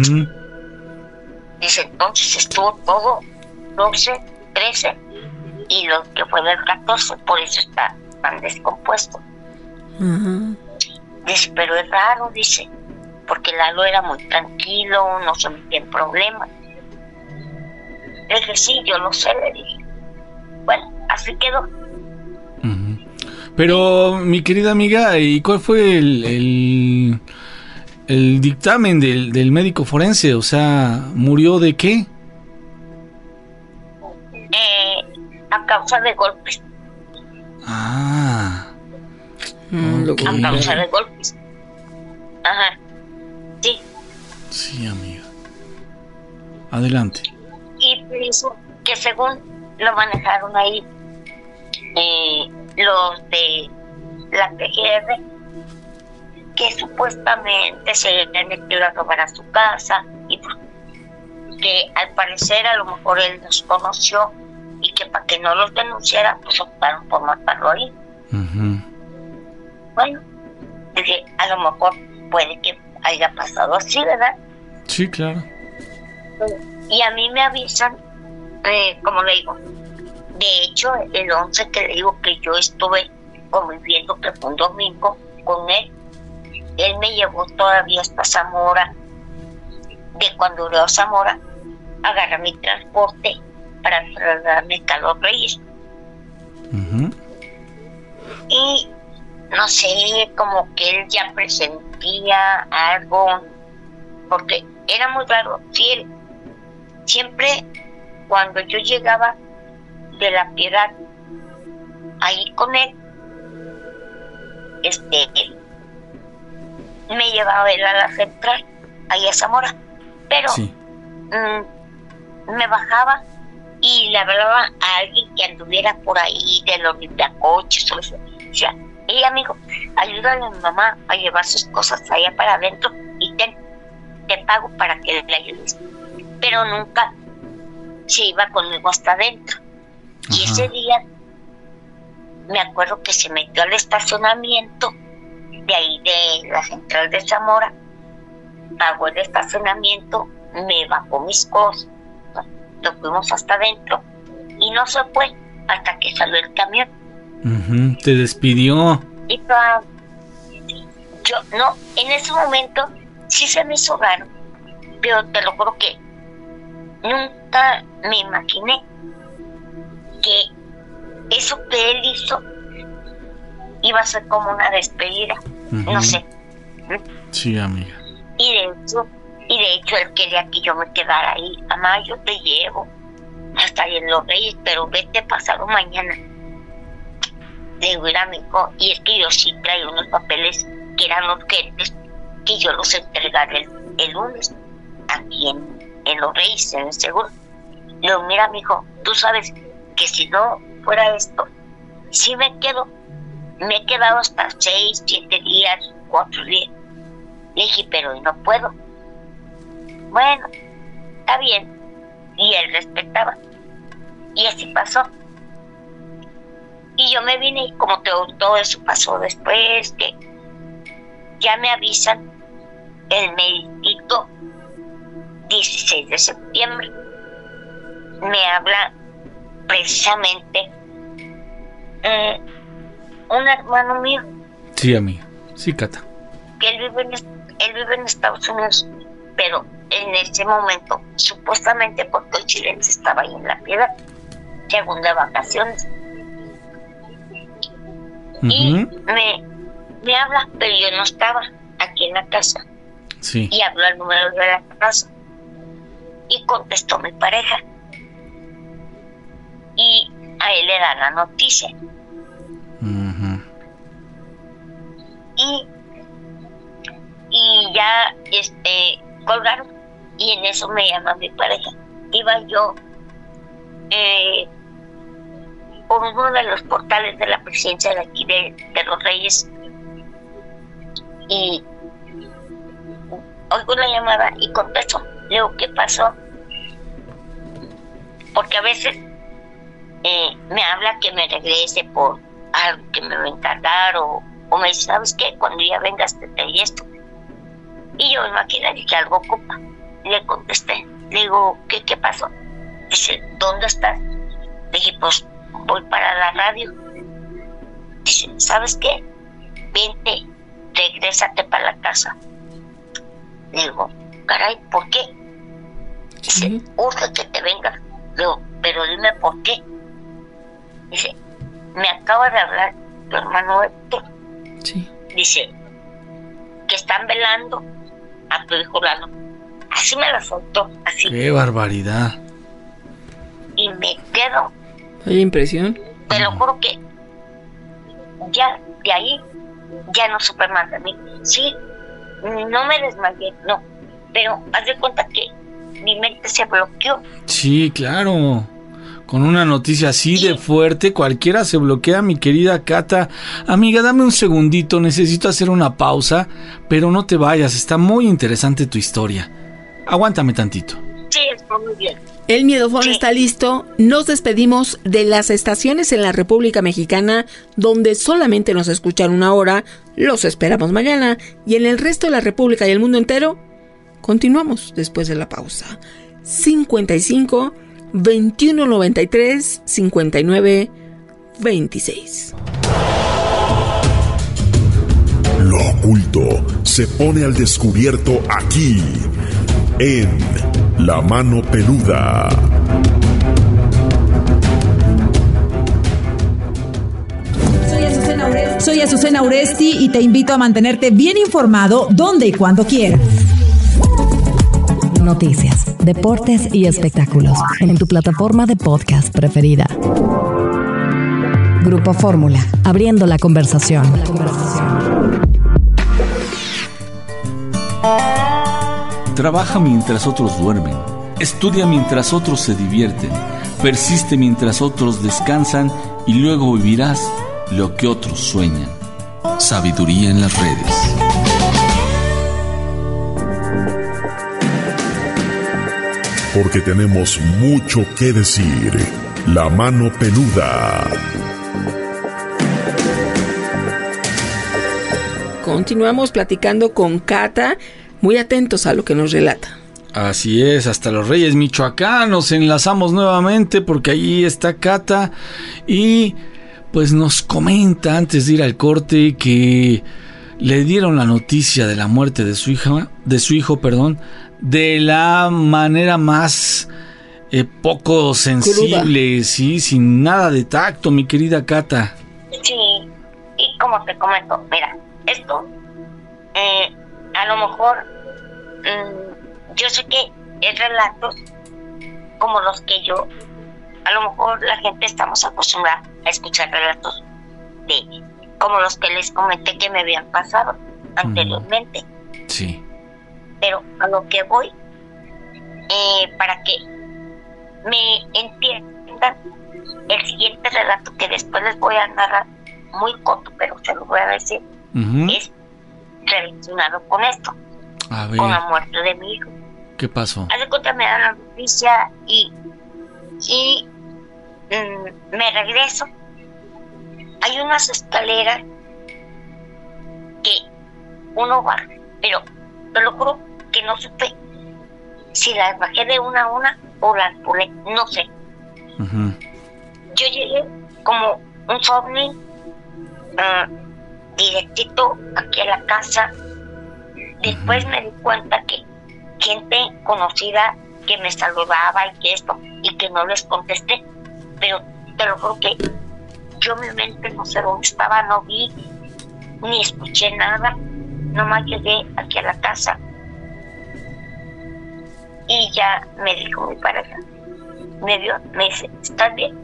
Speaker 17: Dice, entonces estuvo todo doce, trece y lo que fue del catorce, por eso está tan descompuesto.
Speaker 8: Uh-huh.
Speaker 17: Dice, pero es raro, dice, porque Lalo era muy tranquilo, no se metía en problemas. Le dije, sí, yo lo sé, le dije. Bueno, así quedó.
Speaker 9: Uh-huh. Pero, mi querida amiga, ¿y cuál fue el, el, el dictamen del, del médico forense? O sea, ¿murió de qué?
Speaker 17: Eh, a causa de golpes.
Speaker 9: Ah.
Speaker 8: Mm,
Speaker 17: okay. A causa de golpes. Ajá. Sí.
Speaker 9: Sí, amiga. Adelante.
Speaker 17: Y pienso que según lo manejaron ahí eh, los de la P G R, que supuestamente se habían metido a robar a su casa y que al parecer a lo mejor él los conoció y que para que no los denunciara pues optaron por matarlo ahí.
Speaker 9: Uh-huh.
Speaker 17: Bueno, dije, a lo mejor puede que haya pasado así, ¿verdad?
Speaker 9: Sí, claro.
Speaker 17: Y a mí me avisan, eh, como le digo, de hecho el once que le digo que yo estuve conviviendo, que fue un domingo con él, él me llevó todavía hasta Zamora. De cuando llegó a Zamora, agarré mi transporte para trasladarme a Los Reyes.
Speaker 9: Uh-huh.
Speaker 17: Y no sé, como que él ya presentía algo, porque era muy raro. Sí, él, siempre cuando yo llegaba de La Piedad ahí con él, este me llevaba él a la central, ahí a Zamora, pero
Speaker 9: sí.
Speaker 17: mmm, me bajaba y le hablaba a alguien que anduviera por ahí de los limpiacoches o eso. O sea, hey amigo, ayúdale a mi mamá a llevar sus cosas allá para adentro y ten, te pago para que le ayudes. Pero nunca se iba conmigo hasta adentro. Ajá. Y ese día me acuerdo que se metió al estacionamiento de ahí de la central de Zamora, pagó el estacionamiento, me bajó mis cosas, nos fuimos hasta adentro y no se fue hasta que salió el camión.
Speaker 9: Uh-huh. Te despidió.
Speaker 17: Y uh, yo no, en ese momento sí se me hizo raro, pero te lo juro que nunca me imaginé que eso que él hizo iba a ser como una despedida. Uh-huh. No sé.
Speaker 9: Sí, amiga.
Speaker 17: Y de hecho, y de hecho él quería que yo me quedara ahí. Mamá, yo te llevo hasta ahí en Los Reyes, pero vete pasado mañana. Le digo, mira, amigo, y es que yo sí traía unos papeles que eran urgentes, que yo los entregaré el, el lunes aquí en, en Los Reyes, en el seguro. Le digo, mira, amigo, tú sabes que si no fuera esto, si me quedo, me he quedado hasta seis, siete días, cuatro días. Le dije, pero no puedo. Bueno, está bien. Y él respetaba. Y así pasó. Y yo me vine y como todo, todo eso pasó después, que ya me avisan el medicito dieciséis de septiembre. Me habla precisamente eh, un hermano mío.
Speaker 9: Sí, amiga. Sí, Cata.
Speaker 17: Que él vive, en, él vive en Estados Unidos, pero en ese momento, supuestamente porque el chileno estaba ahí en La Piedad, según de vacaciones. Uh-huh. Y me, me habla, pero yo no estaba aquí en la casa.
Speaker 9: Sí.
Speaker 17: Y habló al número de la casa. Y contestó mi pareja. Y a él le da la noticia.
Speaker 9: Uh-huh.
Speaker 17: Y, y ya este colgaron. Y en eso me llama mi pareja. Iba yo eh, por uno de los portales de la presidencia de aquí de, de Los Reyes. Y oigo una llamada y contesto. Le digo, ¿qué pasó? Porque a veces eh, me habla que me regrese por algo que me va a encargar, o, o me dice, ¿sabes qué? Cuando ya vengas te trae esto. Y yo me imaginé que algo ocupa. Le contesté, le digo, ¿qué, qué pasó? Dice, ¿dónde estás? Le dije, pues voy para la radio. Dice, ¿sabes qué? Vente, regrésate para la casa. Le digo, caray, ¿por qué? Dice, uh-huh. urge que te vengas. Le digo, pero dime por qué. Dice, me acaba de hablar tu hermano Héctor.
Speaker 8: Sí.
Speaker 17: Dice, que están velando a tu hijo Lalo. Así me la soltó, así.
Speaker 9: ¡Qué barbaridad!
Speaker 17: Y me quedo.
Speaker 8: ¿Hay impresión?
Speaker 17: Te lo juro que ya de ahí ya no supe más de mí. Sí, no me desmayé, no. Pero haz de cuenta que mi mente se bloqueó.
Speaker 9: Sí, claro. Con una noticia así sí. de fuerte, cualquiera se bloquea, mi querida Cata. Amiga, dame un segundito, necesito hacer una pausa, pero no te vayas, está muy interesante tu historia. Aguántame tantito.
Speaker 17: Sí, está muy bien.
Speaker 8: El Miedofón
Speaker 17: sí.
Speaker 8: está listo. Nos despedimos de las estaciones en la República Mexicana donde solamente nos escuchan una hora. Los esperamos mañana. Y en el resto de la República y el mundo entero, continuamos después de la pausa. cincuenta y cinco, veintiuno noventa y tres, cincuenta y nueve, veintiséis.
Speaker 11: Lo oculto se pone al descubierto aquí, en La Mano Peluda.
Speaker 18: Soy Azucena Uresti. Soy Azucena Uresti y te invito a mantenerte bien informado donde y cuando quieras.
Speaker 2: Noticias, deportes y espectáculos en tu plataforma de podcast preferida. Grupo Fórmula, abriendo la conversación. La conversación.
Speaker 12: Trabaja mientras otros duermen, estudia mientras otros se divierten, persiste mientras otros descansan y luego vivirás lo que otros sueñan. Sabiduría en las redes.
Speaker 11: Porque tenemos mucho que decir. La Mano Peluda.
Speaker 8: Continuamos platicando con Cata, muy atentos a lo que nos relata.
Speaker 9: Así es, hasta los Reyes Michoacán nos enlazamos nuevamente porque allí está Cata y pues nos comenta antes de ir al corte que le dieron la noticia de la muerte de su hija, de su hijo, perdón, de la manera más eh, poco sensible, cruda. Sí, sin nada de tacto, mi querida Cata.
Speaker 17: Sí, y como te comento, mira, esto, eh, a lo mejor, mmm, yo sé que es relatos como los que yo, a lo mejor la gente estamos acostumbrada a escuchar relatos de como los que les comenté que me habían pasado anteriormente.
Speaker 9: Sí.
Speaker 17: Pero a lo que voy, eh, para que me entiendan, el siguiente relato que después les voy a narrar, muy corto, pero se lo voy a decir, uh-huh. es relacionado con esto,
Speaker 9: a ver.
Speaker 17: Con la muerte de mi hijo.
Speaker 9: ¿Qué pasó?
Speaker 17: Hace cuenta me dan la noticia y, y mm, me regreso. Hay unas escaleras que uno baja, pero te lo juro que no supe si las bajé de una a una o las pulé, no sé.
Speaker 9: Uh-huh.
Speaker 17: Yo llegué como un ovni uh, directito aquí a la casa. Después uh-huh. me di cuenta que gente conocida que me saludaba y que esto, y que no les contesté, pero te lo juro que yo mi mente no sé dónde estaba, no vi ni escuché nada, nomás llegué aquí a la casa y ya me dijo mi pareja, me vio, me dice, ¿estás bien?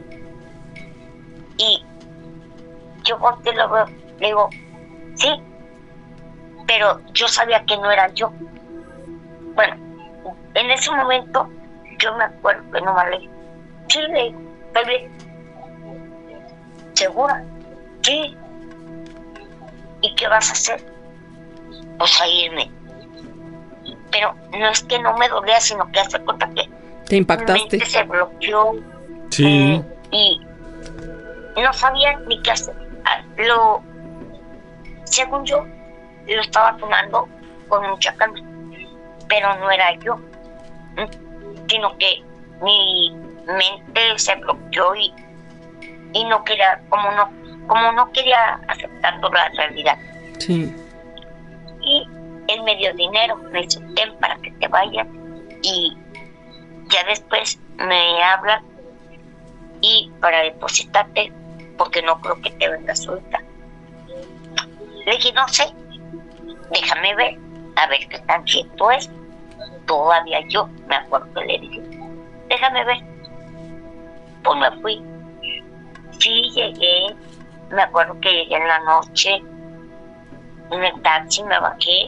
Speaker 17: Y yo volteé y lo veo, le digo, sí, pero yo sabía que no era yo. Bueno, en ese momento yo me acuerdo que nomás le dije, sí, le digo, ¿estás bien? ¿Segura? Sí. ¿Y qué vas a hacer? Pues a irme. Pero no es que no me dolía, sino que hace cuenta que
Speaker 8: te impactaste.
Speaker 17: Mi mente se bloqueó.
Speaker 9: Sí.
Speaker 17: Eh, y no sabía ni qué hacer. Lo, según yo, lo estaba tomando con mucha calma, pero no era yo, sino que mi mente se bloqueó y y no quería, como no, como no quería aceptar la realidad.
Speaker 8: Sí.
Speaker 17: Y él me dio dinero, me dice, ten para que te vayas, y ya después me habla y para depositarte, porque no creo que te venga suelta. Le dije, no sé, déjame ver, a ver qué tan cierto es. Todavía yo me acuerdo que le dije, déjame ver. Pues me fui. Sí, llegué, me acuerdo que llegué en la noche, en el taxi me bajé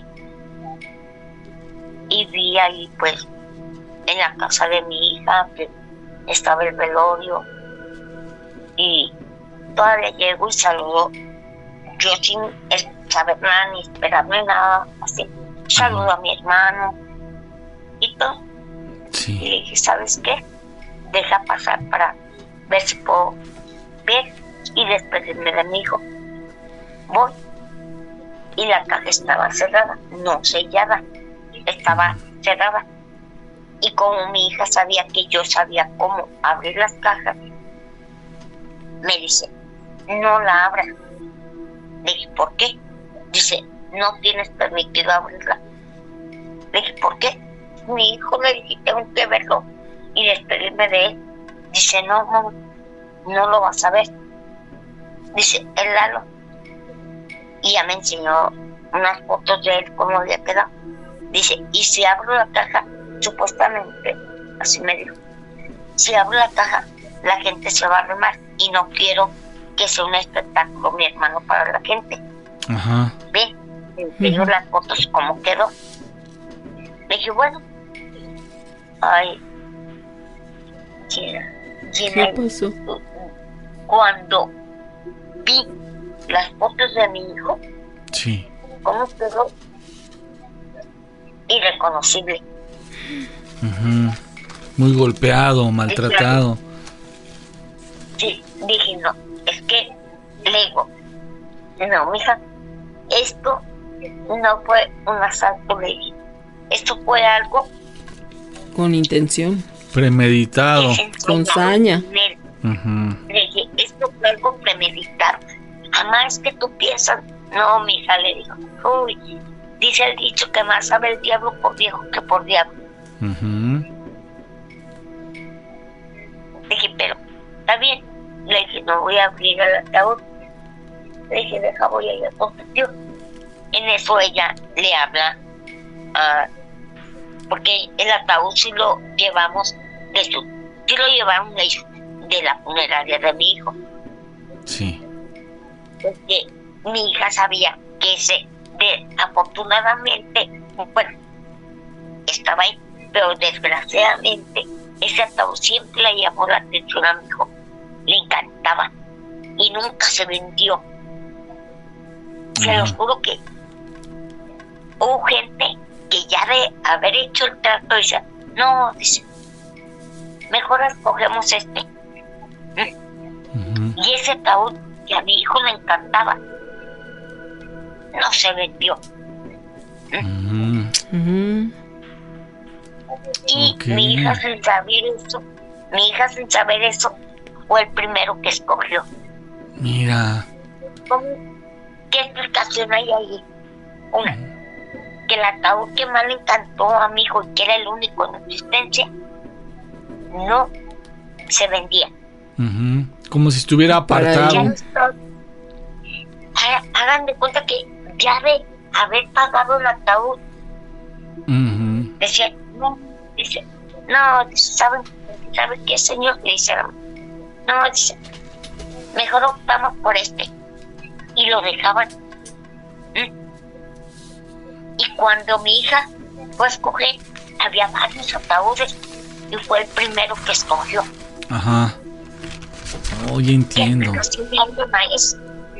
Speaker 17: y vi ahí pues en la casa de mi hija que estaba el velorio, y todavía llego y saludo, yo sin saber nada ni esperarme nada, así saludo a mi hermano y todo.
Speaker 9: Sí.
Speaker 17: Y le dije, ¿sabes qué? Deja pasar para ver si puedo ver y despedirme de mi hijo. Voy, y la caja estaba cerrada, no sellada, estaba cerrada. Y como mi hija sabía que yo sabía cómo abrir las cajas, me dice, no la abras. Le dije, ¿por qué? Dice, no tienes permitido abrirla. Le dije, ¿por qué? Mi hijo, le dije, tengo que verlo y despedirme de él. Dice, no, no, no lo vas a ver. Dice, el Lalo. Y ya me enseñó unas fotos de él, cómo había quedado. Dice, y si abro la caja, supuestamente, así me dijo, si abro la caja, la gente se va a arrimar y no quiero que sea un espectáculo, mi hermano, para la gente.
Speaker 9: Ajá.
Speaker 17: Ve, me enseñó las fotos, cómo quedó. Le dije, bueno, ay, Gina, Gina,
Speaker 8: ¿qué pasó?
Speaker 17: Cuando vi las fotos de mi hijo,
Speaker 9: sí,
Speaker 17: cómo quedó irreconocible.
Speaker 9: Uh-huh. Muy golpeado, maltratado.
Speaker 17: Sí, dije, no, es que le digo, no, mija, esto no fue un asalto, le dije, esto fue algo
Speaker 8: con intención,
Speaker 9: premeditado,
Speaker 8: con saña.
Speaker 9: Uh-huh.
Speaker 17: Le dije, esto fue algo premeditado, jamás que tú piensas, no, mija, le digo, uy, dice el dicho que más sabe el diablo por viejo que por diablo.
Speaker 9: Uh-huh.
Speaker 17: Le dije, pero está bien. Le dije, no voy a abrir el ataúd. Le dije, deja, voy a ir a con tu tío. En eso ella le habla, uh, porque el ataúd sí lo llevamos de su, sí lo llevaron de, de la funeraria de mi hijo.
Speaker 9: Sí.
Speaker 17: Porque mi hija sabía que ese, de, afortunadamente, bueno, estaba ahí, pero desgraciadamente ese ataúd siempre le llamó la atención a mi hijo, le encantaba y nunca se vendió. Se uh-huh. los juro que hubo gente que ya de haber hecho el trato dice, no, dice, mejor escogemos este. Uh-huh. Y ese ataúd que a mi hijo le encantaba no se vendió.
Speaker 9: Uh-huh.
Speaker 8: Uh-huh.
Speaker 17: Y okay. mi hija sin saber eso, mi hija sin saber eso, fue el primero que escogió.
Speaker 9: Mira.
Speaker 17: ¿Cómo? ¿Qué explicación hay ahí? Una, que el ataúd que más le encantó a mi hijo y que era el único en existencia, no se vendía.
Speaker 9: Uh-huh. Como si estuviera apartado.
Speaker 17: Hagan de cuenta que ya de haber pagado el ataúd,
Speaker 9: uh-huh.
Speaker 17: decía, no, dice, no, dice, ¿saben, ¿saben qué, señor? Le dice, no, dice, mejor optamos por este. Y lo dejaban. ¿Mm? Y cuando mi hija fue a escoger, había varios ataúdes y fue el primero que escogió.
Speaker 9: Ajá. Oye, entiendo.
Speaker 17: Es,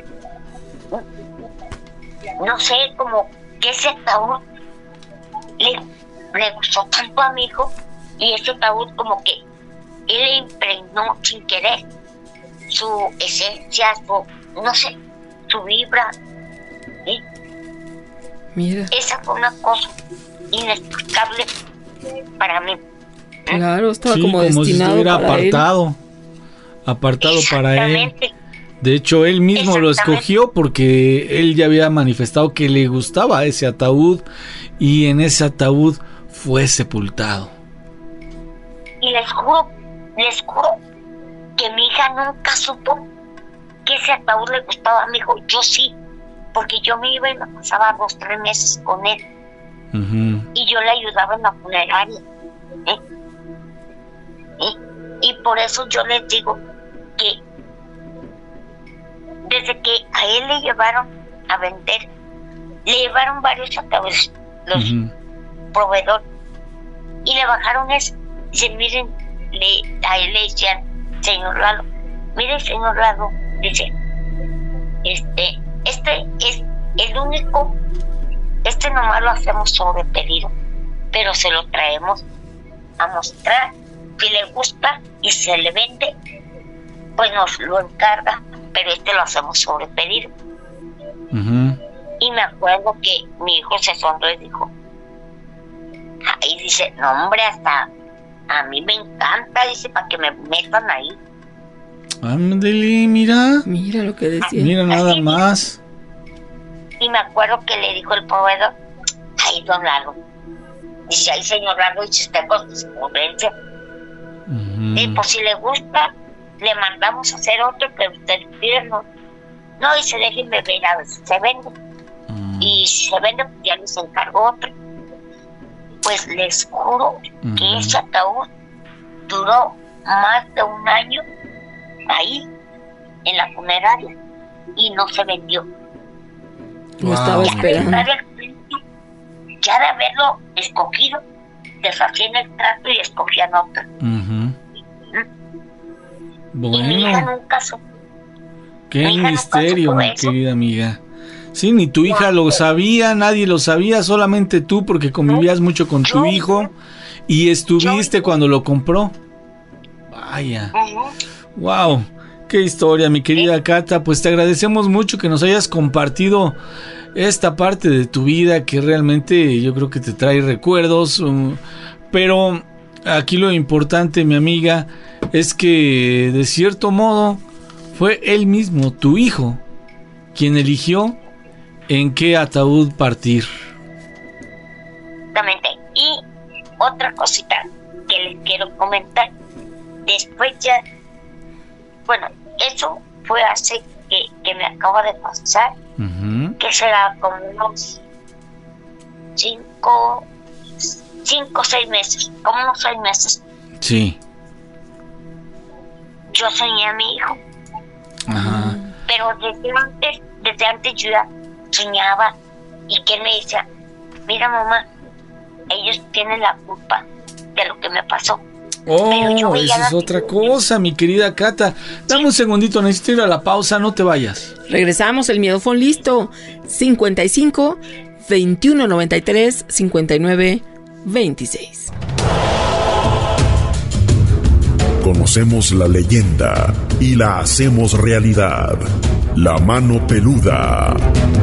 Speaker 17: no sé, como que ese ataúd le, le gustó tanto a mi hijo, y ese ataúd como que él le impregnó sin querer su esencia, su, no sé, su vibra. ¿Sí?
Speaker 8: Mira.
Speaker 17: Esa fue una cosa inexplicable para mí.
Speaker 8: Claro, estaba
Speaker 9: sí,
Speaker 8: como,
Speaker 9: como
Speaker 8: destinado
Speaker 9: si estuviera
Speaker 8: para
Speaker 9: apartado.
Speaker 8: él.
Speaker 9: apartado para él. De hecho, él mismo lo escogió porque él ya había manifestado que le gustaba ese ataúd y en ese ataúd fue sepultado.
Speaker 17: Y les juro, les juro que mi hija nunca supo que ese ataúd le gustaba a mi hijo. Yo sí, porque yo me iba y me pasaba dos, tres meses con él. Uh-huh. Y yo le ayudaba en la funeraria. ¿eh? ¿Eh? Y por eso yo les digo que desde que a él le llevaron a vender, le llevaron varios ataúdes, los uh-huh. proveedores, y le bajaron ese. Dice, miren, le, a él le decían, señor Lalo, mire, señor Lalo, dice, este, este es el único, este nomás lo hacemos sobre pedido, pero se lo traemos a mostrar. Si le gusta y se le vende, pues nos lo encarga, pero este lo hacemos sobre pedido. Uh-huh. Y me acuerdo que mi hijo se sonrió y dijo, ahí dice, no hombre, hasta a mí me encanta, dice, para que me metan ahí.
Speaker 9: Ándale, mira.
Speaker 8: Mira lo que decía.
Speaker 9: Mira nada más.
Speaker 17: Y me acuerdo que le dijo el proveedor, ay, don Lalo, dice, ay, señor Lalo, dice usted con su conveniencia. Uh-huh. Y pues si le gusta, le mandamos a hacer otro, pero usted pide no. No, dice, déjenme ver a ver si se vende. Uh-huh. Y si se vende, pues ya les encargo otro. Pues les juro uh-huh. que ese ataúd duró más de un año ahí, en la funeraria, y no se vendió.
Speaker 8: Lo wow. estaba esperando.
Speaker 17: Ya de haberlo escogido, deshacían el trato y escogían otro.
Speaker 9: Uh-huh. Bueno.
Speaker 17: Y mi hija nunca supo.
Speaker 9: Qué misterio, mi querida amiga. Sí, ni tu hija lo sabía, nadie lo sabía, solamente tú, porque convivías mucho con tu hijo y estuviste cuando lo compró. Vaya. Wow, qué historia, mi querida Cata. Pues te agradecemos mucho que nos hayas compartido esta parte de tu vida que realmente yo creo que te trae recuerdos. Um, pero aquí lo importante, mi amiga, es que de cierto modo fue él mismo, tu hijo, quien eligió en qué ataúd partir.
Speaker 17: Exactamente. Y otra cosita que les quiero comentar. Después ya, bueno, eso fue hace que, que me acaba de pasar, uh-huh. que será como unos cinco, cinco, seis meses, como unos seis meses.
Speaker 9: Sí.
Speaker 17: Yo soñé a mi hijo.
Speaker 9: Ajá.
Speaker 17: Pero desde antes, desde antes yo ya soñaba y que él me decía, mira mamá, ellos tienen la culpa de lo que me pasó.
Speaker 9: Oh, esa es otra cosa, mi querida Cata. Dame un segundito, necesito ir a la pausa, no te vayas.
Speaker 8: Regresamos, el miedofón listo. cincuenta y cinco, veintiuno noventa y tres, cincuenta y nueve, veintiséis.
Speaker 11: Conocemos la leyenda y la hacemos realidad. La mano peluda.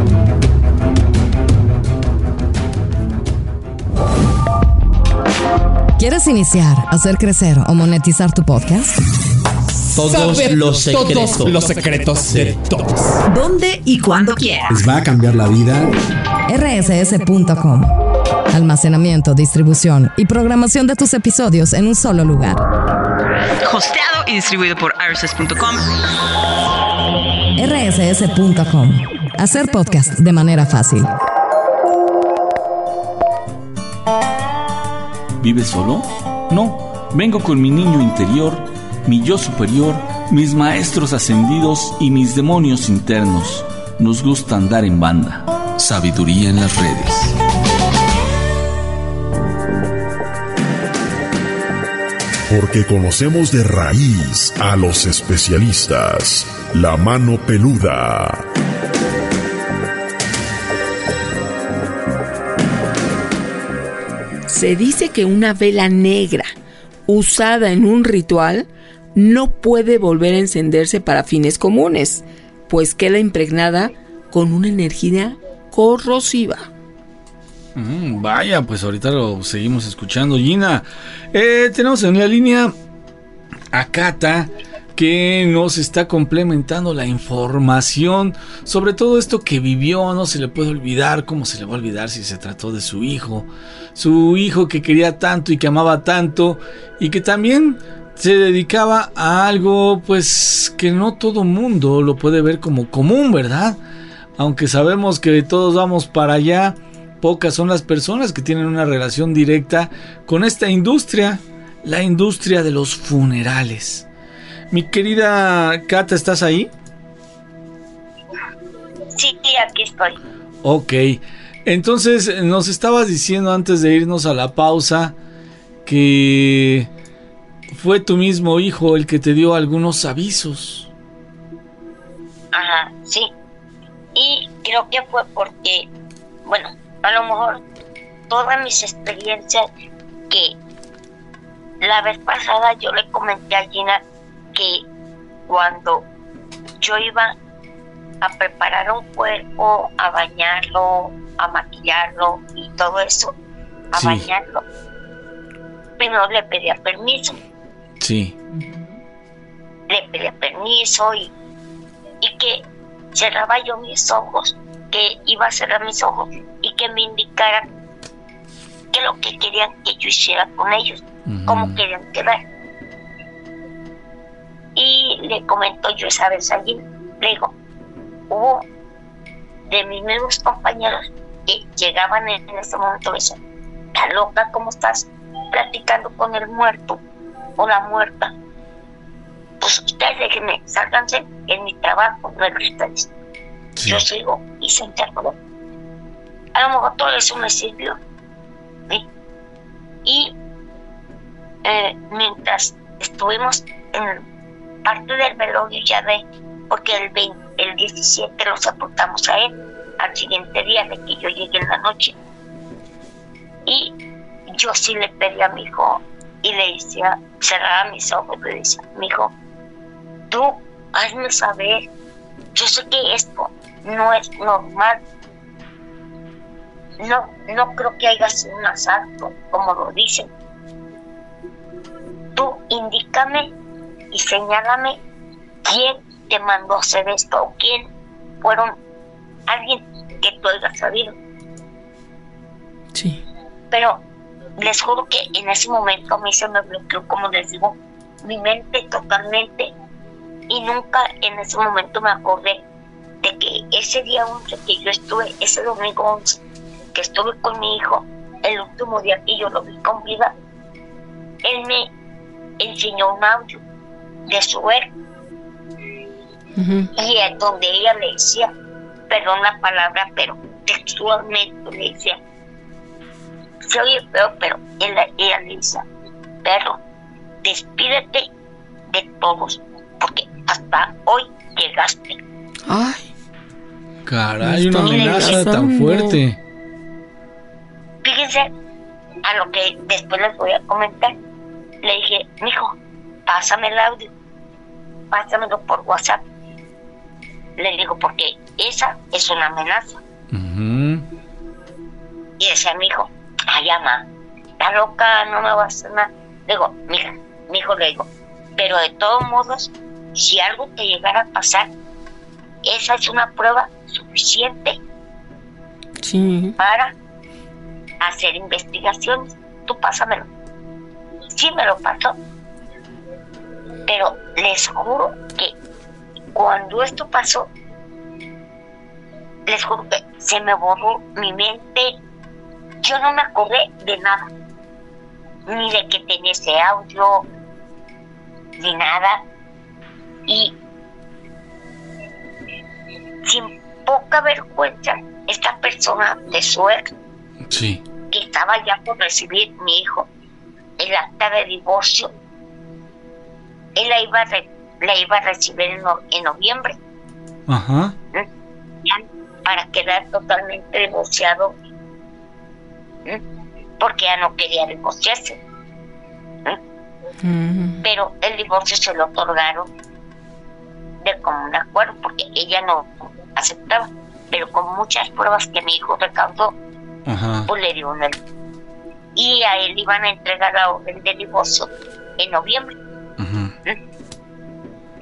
Speaker 2: ¿Quieres iniciar, hacer crecer o monetizar tu podcast?
Speaker 19: Todos
Speaker 20: Saber
Speaker 19: los secretos.
Speaker 20: Todos los secretos de todos.
Speaker 18: ¿Dónde y cuándo quieras?
Speaker 20: Les va a cambiar la vida.
Speaker 2: R S S punto com. Almacenamiento, distribución y programación de tus episodios en un solo lugar.
Speaker 21: Hosteado y distribuido por R S S punto com.
Speaker 2: R S S punto com. Hacer podcast de manera fácil.
Speaker 12: ¿Vives solo? No, vengo con mi niño interior, mi yo superior, mis maestros ascendidos y mis demonios internos. Nos gusta andar en banda. Sabiduría en las redes.
Speaker 11: Porque conocemos de raíz a los especialistas. La mano peluda.
Speaker 8: Se dice que una vela negra usada en un ritual no puede volver a encenderse para fines comunes, pues queda impregnada con una energía corrosiva.
Speaker 9: Mm, vaya, pues ahorita lo seguimos escuchando. Gina, eh, tenemos en la línea a Cata, que nos está complementando la información sobre todo esto que vivió. No se le puede olvidar, cómo se le va a olvidar si se trató de su hijo, su hijo que quería tanto y que amaba tanto y que también se dedicaba a algo pues que no todo mundo lo puede ver como común, ¿verdad? Aunque sabemos que todos vamos para allá, pocas son las personas que tienen una relación directa con esta industria, la industria de los funerales. Mi querida Cata, ¿estás ahí?
Speaker 17: Sí, aquí estoy.
Speaker 9: Ok, entonces nos estabas diciendo antes de irnos a la pausa que fue tu mismo hijo el que te dio algunos avisos.
Speaker 17: Ajá, sí. Y creo que fue porque, bueno, a lo mejor todas mis experiencias que la vez pasada yo le comenté a Gina que cuando yo iba a preparar un cuerpo, a bañarlo, a maquillarlo y todo eso, a sí. bañarlo, primero le pedía permiso.
Speaker 9: Sí.
Speaker 17: Le pedía permiso y, y que cerraba yo mis ojos, que iba a cerrar mis ojos y que me indicara qué lo que querían que yo hiciera con ellos, uh-huh. cómo querían quedar. Y le comento yo esa vez allí, le digo, hubo de mis mismos compañeros que llegaban en, en ese momento y decían, ¿está loca? ¿Cómo estás platicando con el muerto o la muerta? Pues ustedes déjenme, sálganse, en mi trabajo, no es de ustedes. Sí. Yo sigo y se encargó. A lo mejor todo eso me sirvió. ¿Sí? Y eh, mientras estuvimos en parte del velorio ya de, porque el, veinte, el diecisiete lo sepultamos a él, al siguiente día de que yo llegué en la noche. Y yo sí le pedí a mi hijo y le decía, cerraba mis ojos y le decía, mi hijo, tú hazme saber, yo sé que esto no es normal, no, no creo que haya sido un asalto, como lo dicen. Tú indícame y señálame quién te mandó a hacer esto o quién fueron alguien que tú hayas sabido.
Speaker 8: Sí.
Speaker 17: Pero les juro que en ese momento a mí se me bloqueó, como les digo, mi mente totalmente, y nunca en ese momento me acordé de que ese día once que yo estuve, ese domingo once que estuve con mi hijo, el último día que yo lo vi con vida, él me enseñó un audio de su ver, uh-huh. y es donde ella le decía, perdón la palabra, pero textualmente le decía, se oye feo, pero ella, ella le decía, perro, despídete de todos, porque hasta hoy llegaste.
Speaker 8: Ay,
Speaker 9: caray, una amenaza tan fuerte.
Speaker 17: Fíjense a lo que después les voy a comentar. Le dije, mijo, pásame el audio, pásamelo por WhatsApp. Le digo, porque esa es una amenaza.
Speaker 9: Uh-huh.
Speaker 17: Y decía mi hijo, ay, ama, está loca, no me va a hacer nada. Le digo, mija, mi hijo, le digo, pero de todos modos, si algo te llegara a pasar, esa es una prueba suficiente
Speaker 8: sí.
Speaker 17: para hacer investigaciones. Tú pásamelo. Sí me lo pasó, pero les juro que cuando esto pasó, les juro que se me borró mi mente. Yo no me acordé de nada, ni de que tenía ese audio, ni nada. Y sin poca vergüenza, esta persona de suerte,
Speaker 9: sí.
Speaker 17: que estaba ya por recibir mi hijo el acta de divorcio, él la iba a, re, la iba a recibir en, no, en noviembre.
Speaker 9: Ajá.
Speaker 17: Ya, para quedar totalmente divorciado, ¿eh? Porque ya no quería divorciarse, ¿eh?
Speaker 8: Uh-huh.
Speaker 17: Pero el divorcio se lo otorgaron de común acuerdo, porque ella no aceptaba, pero con muchas pruebas que mi hijo recaudó,
Speaker 9: ajá.
Speaker 17: pues le dio el, y a él iban a entregar la orden de divorcio en noviembre.
Speaker 9: Uh-huh.
Speaker 17: ¿eh?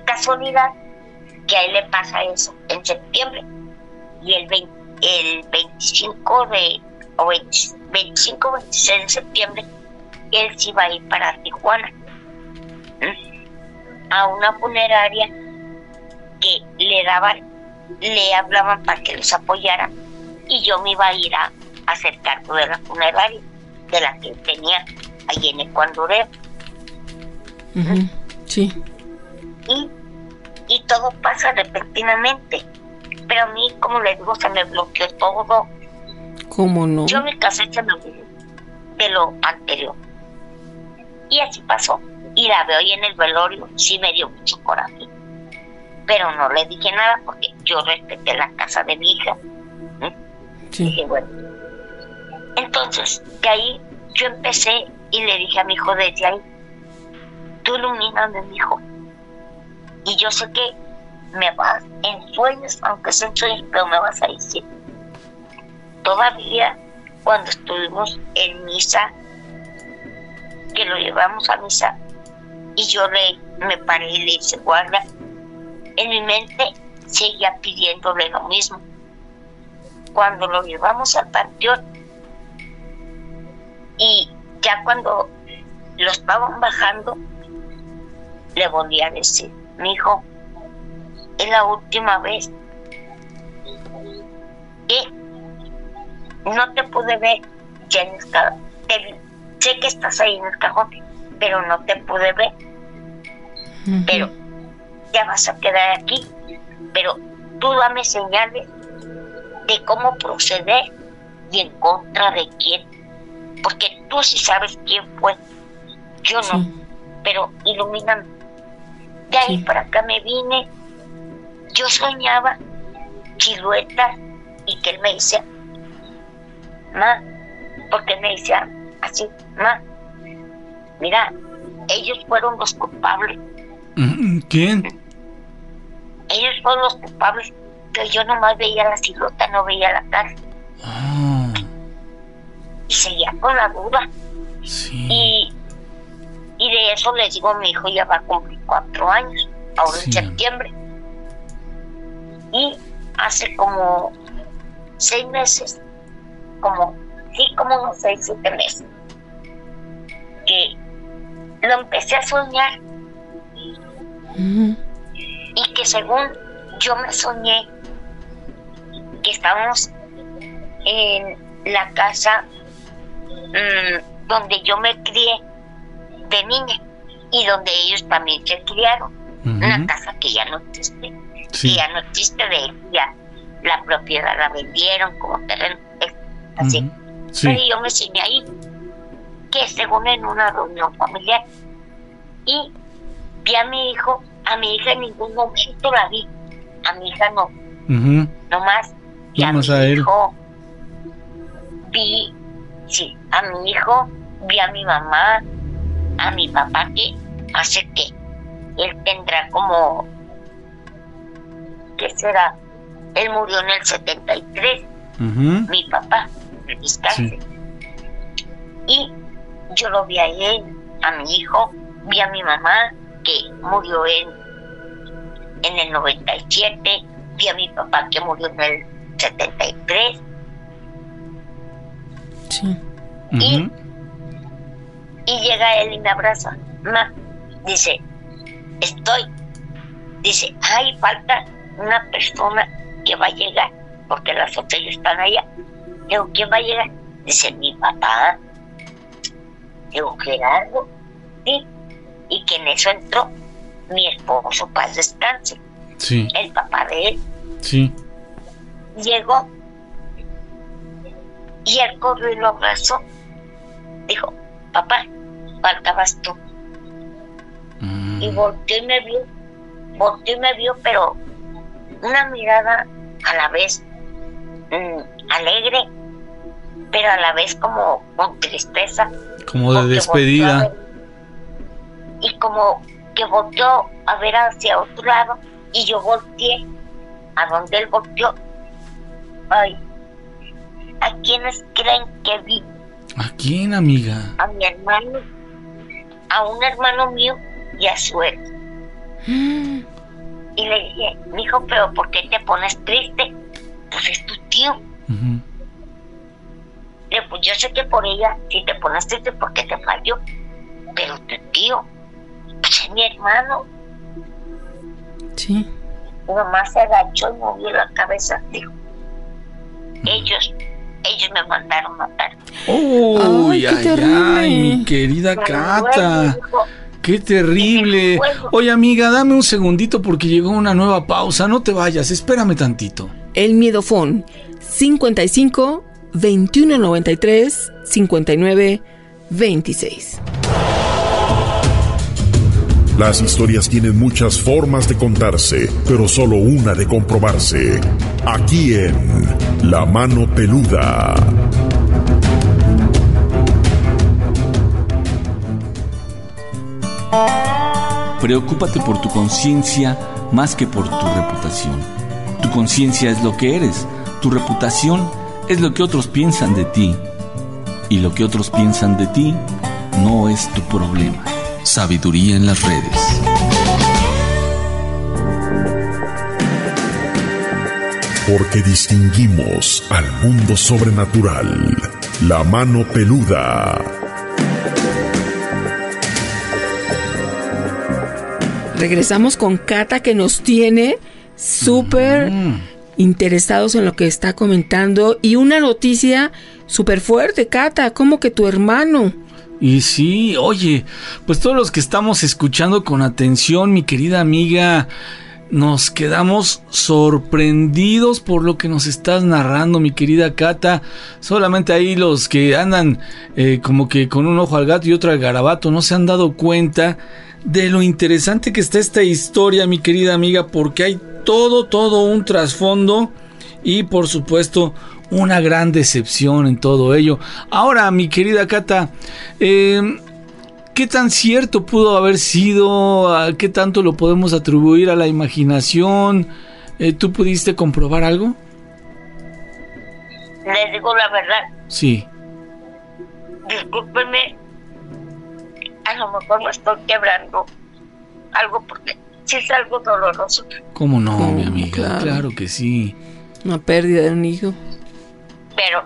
Speaker 17: qué casualidad que a él le pasa eso en septiembre. Y el, veinte, el veinticinco de, o veinte, veinticinco o veintiséis de septiembre, él sí va a ir para Tijuana, ¿eh? a una funeraria que le daban, le hablaban para que los apoyara, y yo me iba a ir a, a hacer cargo de la funeraria, de la que tenía allí en Ecuador.
Speaker 8: Uh-huh. Sí.
Speaker 17: Y, y todo pasa repentinamente. Pero a mí, como les digo, se me bloqueó todo.
Speaker 8: ¿Cómo no?
Speaker 17: Yo me casé se me olvidó de lo anterior. Y así pasó. Y la veo ahí en el velorio, sí me dio mucho coraje. Pero no le dije nada porque yo respeté la casa de mi hija. ¿eh? Sí. Dije, bueno. Entonces, de ahí yo empecé y le dije a mi hijo desde ahí, tú ilumíname, mi hijo. Y yo sé que me vas en sueños, aunque sean sueños, pero me vas a decir. Todavía cuando estuvimos en misa, que lo llevamos a misa, y yo le, me paré y le hice guarda, en mi mente seguía pidiéndole lo mismo. Cuando lo llevamos al panteón, y ya cuando lo estaban bajando, le volví a decir, mi hijo, es la última vez que no te pude ver ya en el cajón. Te, sé que estás ahí en el cajón, pero no te pude ver. Uh-huh. Pero ya vas a quedar aquí. Pero tú dame señales de cómo proceder y en contra de quién. Porque tú sí sabes quién fue. Yo no. Sí. Pero ilumíname. De ahí sí. Para acá me vine. Yo soñaba siluetas y que él me decía, ma, porque me decía así, ma, mira, ellos fueron los culpables.
Speaker 9: ¿Quién?
Speaker 17: Ellos fueron los culpables, que yo nomás veía la silueta, no veía la cara.
Speaker 9: Ah.
Speaker 17: Y seguía con la duda.
Speaker 9: Sí.
Speaker 17: Y, y de eso les digo, mi hijo ya va a cumplir cuatro años, ahora sí. En septiembre. Y hace como seis meses, como, sí, como unos seis, siete meses, que lo empecé a soñar. Uh-huh. Y que según yo me soñé que estábamos en la casa mmm, donde yo me crié de niña y donde ellos también se criaron. Uh-huh. Una casa que ya no existe. Sí. Que ya no existe, de ella, la propiedad la vendieron como terreno, así. Uh-huh. Sí. Pero yo me soñé ahí, que según en una reunión familiar, y vi a mi hijo, a mi hija en ningún momento la vi, a mi hija no, uh-huh. nomás, y a mi a hijo, vi, sí, a mi hijo, vi a mi mamá, a mi papá, que hace que él tendrá como, ¿qué será? Él murió en el setenta y tres, uh-huh. mi papá, en distancia. Sí. Y yo lo vi a él, a mi hijo, vi a mi mamá, que murió en, en el noventa y siete, vi a mi papá, que murió en el setenta y tres.
Speaker 8: Sí.
Speaker 17: Uh-huh. Y, y llega él y me abraza. Ma, dice, estoy, dice, ay, falta una persona que va a llegar, porque las otras ya están allá. Digo, ¿quién va a llegar? Dice, mi papá. Digo, Gerardo. Sí. Y que en eso entró mi esposo, paz descanse.
Speaker 9: Sí.
Speaker 17: El papá de él.
Speaker 9: Sí.
Speaker 17: Llegó y él corrió y lo abrazó. Dijo, papá, faltabas tú. Mm. Y volteó y me vio, volteó y me vio, pero una mirada a la vez mmm, alegre, pero a la vez como con tristeza.
Speaker 9: Como de despedida.
Speaker 17: Y como que volteó a ver hacia otro lado, y yo volteé a donde él volteó. Ay, ¿a quiénes creen que vi?
Speaker 9: ¿A quién, amiga?
Speaker 17: A mi hermano, a un hermano mío y a su ex. Y le dije, mijo, pero ¿por qué te pones triste? Pues es tu tío.
Speaker 9: Uh-huh.
Speaker 17: Le pues yo sé que por ella, si te pones triste porque te falló, pero tu tío, pues es mi hermano.
Speaker 8: Sí.
Speaker 17: Mi mamá se agachó y movió la cabeza, dijo, ellos, ellos me mandaron matar.
Speaker 9: Uy,
Speaker 8: ay, qué
Speaker 9: ay,
Speaker 8: terrible.
Speaker 9: ay, mi querida
Speaker 17: Me
Speaker 9: Cata.
Speaker 17: duele, dijo.
Speaker 9: Qué terrible. Oye, amiga, dame un segundito porque llegó una nueva pausa. No te vayas, espérame tantito.
Speaker 8: El Miedofón cincuenta y cinco, veintiuno noventa y tres, cincuenta y nueve, veintiséis.
Speaker 11: Las historias tienen muchas formas de contarse, pero solo una de comprobarse. Aquí en La Mano Peluda.
Speaker 12: Preocúpate por tu conciencia más que por tu reputación. Tu conciencia es lo que eres, tu reputación es lo que otros piensan de ti. Y lo que otros piensan de ti no es tu problema. Sabiduría en las redes.
Speaker 11: Porque distinguimos al mundo sobrenatural. La Mano Peluda.
Speaker 8: Regresamos con Cata, que nos tiene súper mm. interesados en lo que está comentando. Y una noticia súper fuerte, Cata, como que tu hermano.
Speaker 9: Y sí, oye, pues todos los que estamos escuchando con atención, mi querida amiga, nos quedamos sorprendidos por lo que nos estás narrando, mi querida Cata. Solamente ahí los que andan eh, como que con un ojo al gato y otro al garabato no se han dado cuenta de lo interesante que está esta historia, mi querida amiga, porque hay todo, todo un trasfondo y por supuesto una gran decepción en todo ello. Ahora, mi querida Cata, eh, ¿qué tan cierto pudo haber sido? ¿Qué tanto lo podemos atribuir a la imaginación? Eh, ¿Tú pudiste comprobar algo?
Speaker 17: Les digo la verdad.
Speaker 9: Sí.
Speaker 17: Discúlpenme, a lo mejor me estoy quebrando algo porque sí es algo doloroso.
Speaker 9: ¿Cómo no, oh, mi amiga?
Speaker 8: Claro.
Speaker 9: Claro que sí.
Speaker 8: Una pérdida de un hijo.
Speaker 17: Pero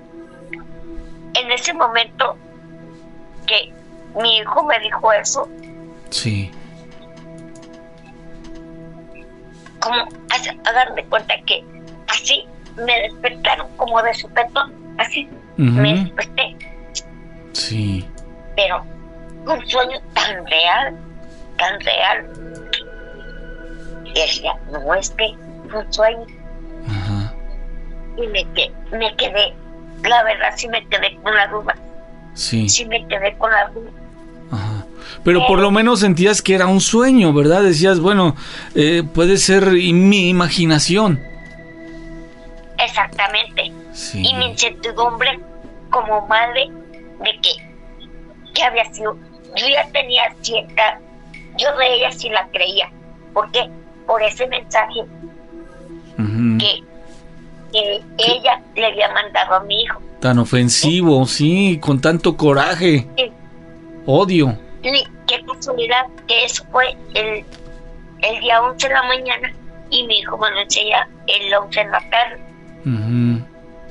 Speaker 17: en ese momento que mi hijo me dijo eso,
Speaker 9: sí,
Speaker 17: como hagan de cuenta que así me despertaron como de supetón, así uh-huh. me desperté.
Speaker 9: Sí.
Speaker 17: Pero un sueño tan real, tan real. Y decía, no, es que fue un sueño.
Speaker 9: Ajá.
Speaker 17: Y me, que, me quedé, la verdad sí me quedé con la duda.
Speaker 9: Sí.
Speaker 17: Sí me quedé con la duda.
Speaker 9: Ajá. Pero eh, por lo menos sentías que era un sueño, ¿verdad? Decías, bueno, eh, puede ser mi imaginación.
Speaker 17: Exactamente.
Speaker 9: Sí.
Speaker 17: Y mi incertidumbre como madre de que, que había sido, yo ya tenía cierta, yo de ella sí la creía. ¿Por qué? Por ese mensaje uh-huh. que, que ella le había mandado a mi hijo.
Speaker 9: Tan ofensivo, sí, sí con tanto coraje,
Speaker 17: sí.
Speaker 9: Odio.
Speaker 17: Y qué casualidad que eso fue el, el día once de la mañana y mi hijo me lo enseña el once de la tarde.
Speaker 9: Uh-huh.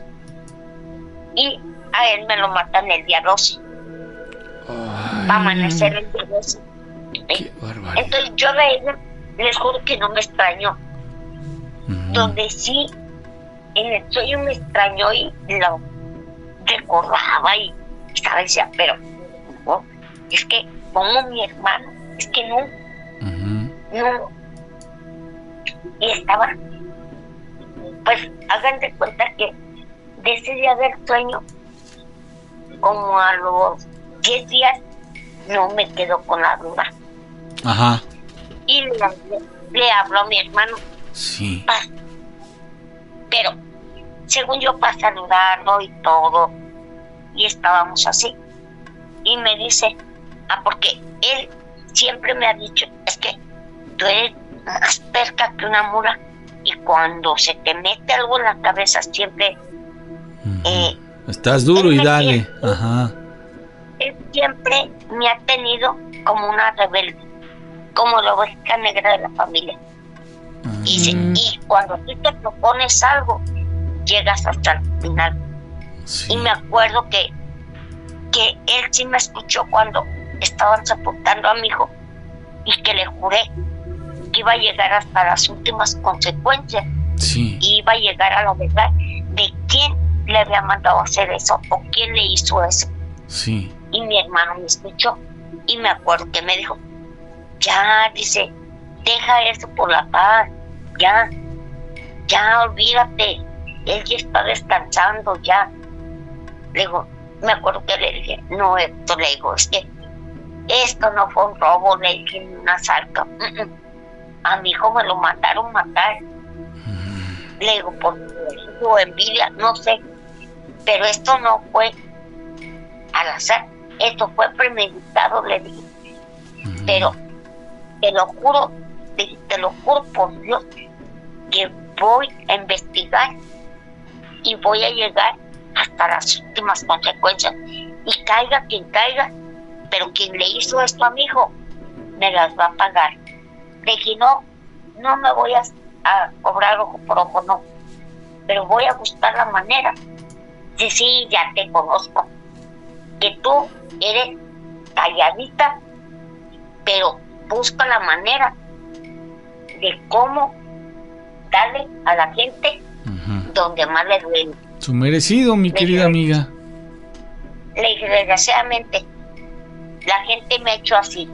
Speaker 17: Y a él me lo matan el día doce. Va a amanecer el día doce.
Speaker 9: Qué barbaridad.
Speaker 17: Entonces yo de ella les juro que no me extrañó. Uh-huh. Donde sí, en el sueño me extrañó y lo recordaba y estaba decía, pero no, es que como mi hermano, es que no,
Speaker 9: uh-huh.
Speaker 17: no. Y estaba, pues hagan de cuenta que de ese día del sueño, como a los diez días, no me quedo con la duda.
Speaker 9: Ajá.
Speaker 17: Y le, le hablo a mi hermano.
Speaker 9: Sí.
Speaker 17: Pa, pero, según yo, para saludarlo y todo, y estábamos así. Y me dice, ah, porque él siempre me ha dicho, es que tú eres más terca que una mula, y cuando se te mete algo en la cabeza siempre...
Speaker 9: Uh-huh.
Speaker 17: eh,
Speaker 9: Estás duro y dale.
Speaker 17: Tiene,
Speaker 9: Ajá.
Speaker 17: Él siempre me ha tenido como una rebelde, como la oveja negra de la familia. Y, se- y cuando tú te propones algo, llegas hasta el final.
Speaker 9: Sí.
Speaker 17: Y me acuerdo que, que él sí me escuchó cuando estaban sepultando a mi hijo y que le juré que iba a llegar hasta las últimas consecuencias.
Speaker 9: Sí.
Speaker 17: Y iba a llegar a la verdad de quién le había mandado a hacer eso o quién le hizo eso.
Speaker 9: Sí.
Speaker 17: Y mi hermano me escuchó y me acuerdo que me dijo, ya, dice, deja eso por la paz, ya, ya, olvídate, él ya está descansando, ya. Le digo, me acuerdo que le dije, no, Héctor, le digo, es que esto no fue un robo, le dije, ni un asalto. Mm, mm. A mi hijo me lo mandaron matar. Le digo, por su envidia, no sé, pero esto no fue al azar, esto fue premeditado, le dije. Pero te lo juro, te, te lo juro por Dios, que voy a investigar y voy a llegar hasta las últimas consecuencias. Y caiga quien caiga, pero quien le hizo esto a mi hijo, me las va a pagar. Le dije, no, no me voy a, a cobrar ojo por ojo, no. Pero voy a buscar la manera. Sí, sí, ya te conozco. Que tú eres calladita, pero busca la manera de cómo darle a la gente donde más le duele.
Speaker 9: Su merecido, mi
Speaker 17: Le
Speaker 9: querida
Speaker 17: dije,
Speaker 9: amiga.
Speaker 17: Le dije, desgraciadamente, la gente me ha hecho así.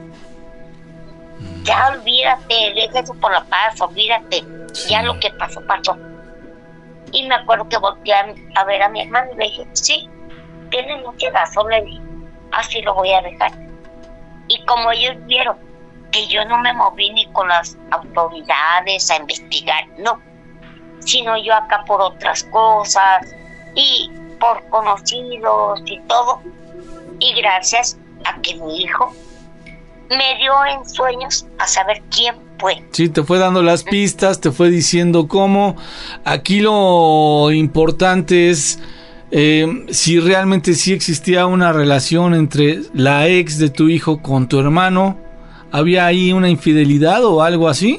Speaker 17: Ya olvídate, deja eso por la paz, olvídate. Ya lo que pasó, pasó. Y me acuerdo que volteé a, a ver a mi hermano y le dije, sí, tienes mucha razón, le dije, así lo voy a dejar. Y como ellos vieron que yo no me moví ni con las autoridades a investigar, no, sino yo acá por otras cosas y por conocidos y todo, y gracias a que mi hijo me dio en sueños a saber quién fue.
Speaker 9: Sí, te fue dando las pistas, te fue diciendo cómo. Aquí lo importante es eh, si realmente sí existía una relación entre la ex de tu hijo con tu hermano. ¿Había ahí una infidelidad o algo así?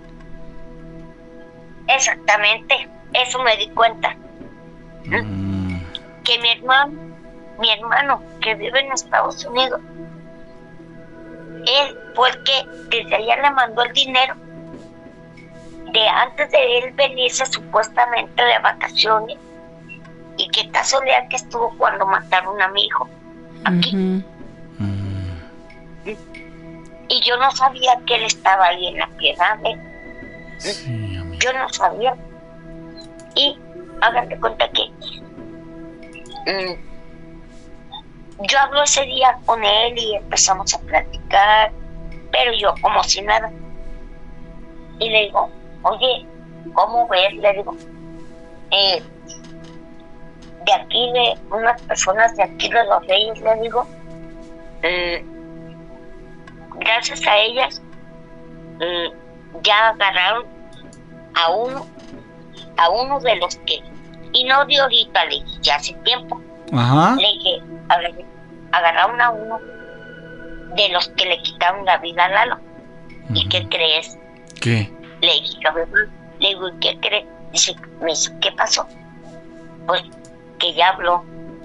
Speaker 17: Exactamente, eso me di cuenta.
Speaker 9: Mm.
Speaker 17: Que mi hermano, mi hermano que vive en Estados Unidos, él fue el que desde allá le mandó el dinero de antes de él venirse supuestamente de vacaciones, y qué casualidad que estuvo cuando mataron a mi hijo aquí.
Speaker 8: Ujú.
Speaker 17: Y yo no sabía que él estaba ahí en la piedad, ¿eh?
Speaker 9: Sí,
Speaker 17: Yo no sabía. Y háganse cuenta que mm, yo hablo ese día con él y empezamos a platicar, pero yo como si nada. Y le digo, oye, ¿cómo ves? Le digo, eh, de aquí, de unas personas de aquí de Los Reyes, le digo, eh, gracias a ellas, eh, ya agarraron a uno, a uno de los que, y no de ahorita, le dije, ya hace tiempo.
Speaker 9: Ajá.
Speaker 17: Le dije, agar- agarraron a uno de los que le quitaron la vida a Lalo. ¿Y qué crees?
Speaker 9: ¿Qué?
Speaker 17: Le dije, a ver, le digo, ¿y qué crees? Dice, me dice, ¿qué pasó? Pues que ya habló.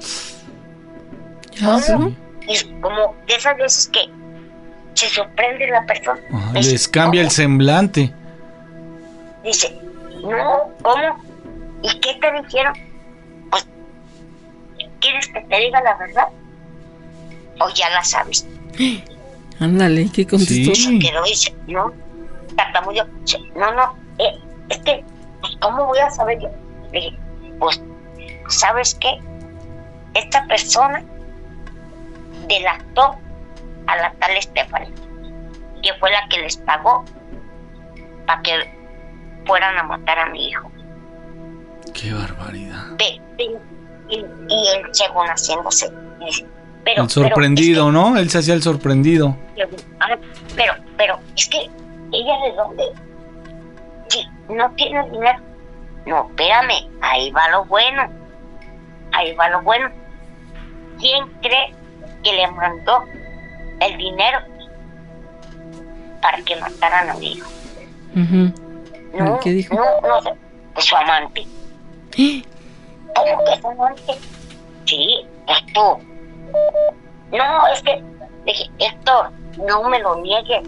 Speaker 8: ¿Ya habló?
Speaker 17: Y es como de esas veces que se sorprende la persona.
Speaker 9: Ajá,
Speaker 17: Me dice,
Speaker 9: les cambia el
Speaker 17: ¿cómo?
Speaker 9: semblante.
Speaker 17: Dice, no, ¿cómo? ¿Y qué te dijeron? Pues, ¿quieres que te diga la verdad? O ya la sabes.
Speaker 8: Ándale, ¿qué contestó?
Speaker 17: Se quedó y dice, no, tartamudeó. Dice, no, no, eh, es que, pues, ¿cómo voy a saber yo? Le dije, pues, ¿sabes qué? Esta persona delató a la tal Stephanie, que fue la que les pagó para que fueran a matar a mi hijo.
Speaker 9: Qué barbaridad.
Speaker 17: Ve, ve, y, y él según haciéndose, dice, pero,
Speaker 9: el sorprendido,
Speaker 17: pero
Speaker 9: ¿no? Él se hacía el sorprendido.
Speaker 17: es que, ah, pero, pero, es que ella de dónde, si no tiene dinero, no, espérame, ahí va lo bueno, ahí va lo bueno. ¿Quién cree que le mandó el dinero para que mataran a mi hijo?
Speaker 8: Ujú. No, ¿qué dijo?
Speaker 17: No, no sé, es su amante. ¿Cómo que es su amante? Sí, es tú. No, es que, dije, Héctor, no me lo niegues.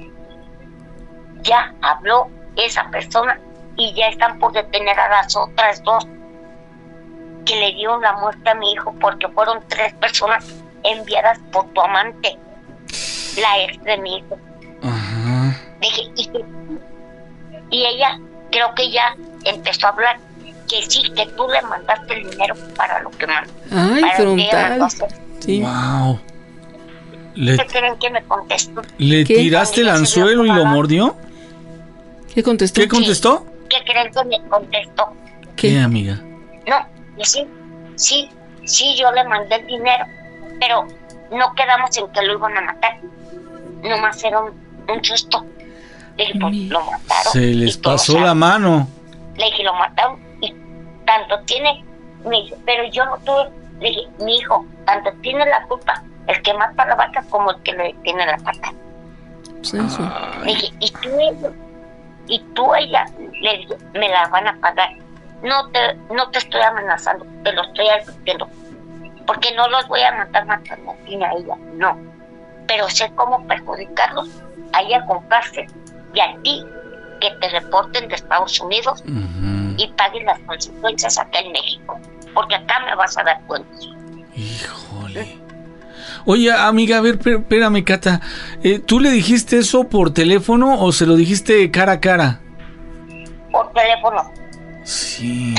Speaker 17: Ya habló esa persona y ya están por detener a las otras dos que le dieron la muerte a mi hijo porque fueron tres personas enviadas por tu amante, la ex de mi hijo.
Speaker 9: Ajá.
Speaker 17: Dije, y, que, y ella creo que ya empezó a hablar que sí, que tú le mandaste el dinero para lo que mandó.
Speaker 8: Ay,
Speaker 17: para
Speaker 8: frontal. Sí.
Speaker 9: Wow. Le,
Speaker 17: ¿Qué creen que me contestó?
Speaker 9: ¿Le
Speaker 8: ¿Qué?
Speaker 9: tiraste el anzuelo y lo mordió?
Speaker 8: ¿Qué contestó?
Speaker 9: ¿Qué contestó?
Speaker 17: ¿Qué creen que me contestó?
Speaker 9: ¿Qué, ¿Qué amiga?
Speaker 17: No, y sí, sí, sí, yo le mandé el dinero, pero no quedamos en que lo iban a matar. Nomás era un, un susto. Le dije, pues lo mataron.
Speaker 9: Se les pasó la mano.
Speaker 17: Le dije, lo mataron y tanto tiene. Me dice, pero yo no tuve. Le dije, mi hijo, tanto tiene la culpa el que mata a la vaca como el que le tiene la pata.
Speaker 8: Pues eso.
Speaker 17: Le dije, y tú ella, y tú ella, le dije, me la van a pagar. No te, no te estoy amenazando, te lo estoy advirtiendo. Porque no los voy a matar matando a ti ni a ella, no. Pero sé cómo perjudicarlos a ella con cárcel y a ti que te reporten de Estados Unidos uh-huh. y paguen las consecuencias acá en México. Porque acá me vas a dar cuenta.
Speaker 9: Híjole. Oye, amiga, a ver, espérame, Cata. Eh, ¿Tú le dijiste eso por teléfono o se lo dijiste cara a cara?
Speaker 17: Por teléfono.
Speaker 9: Sí.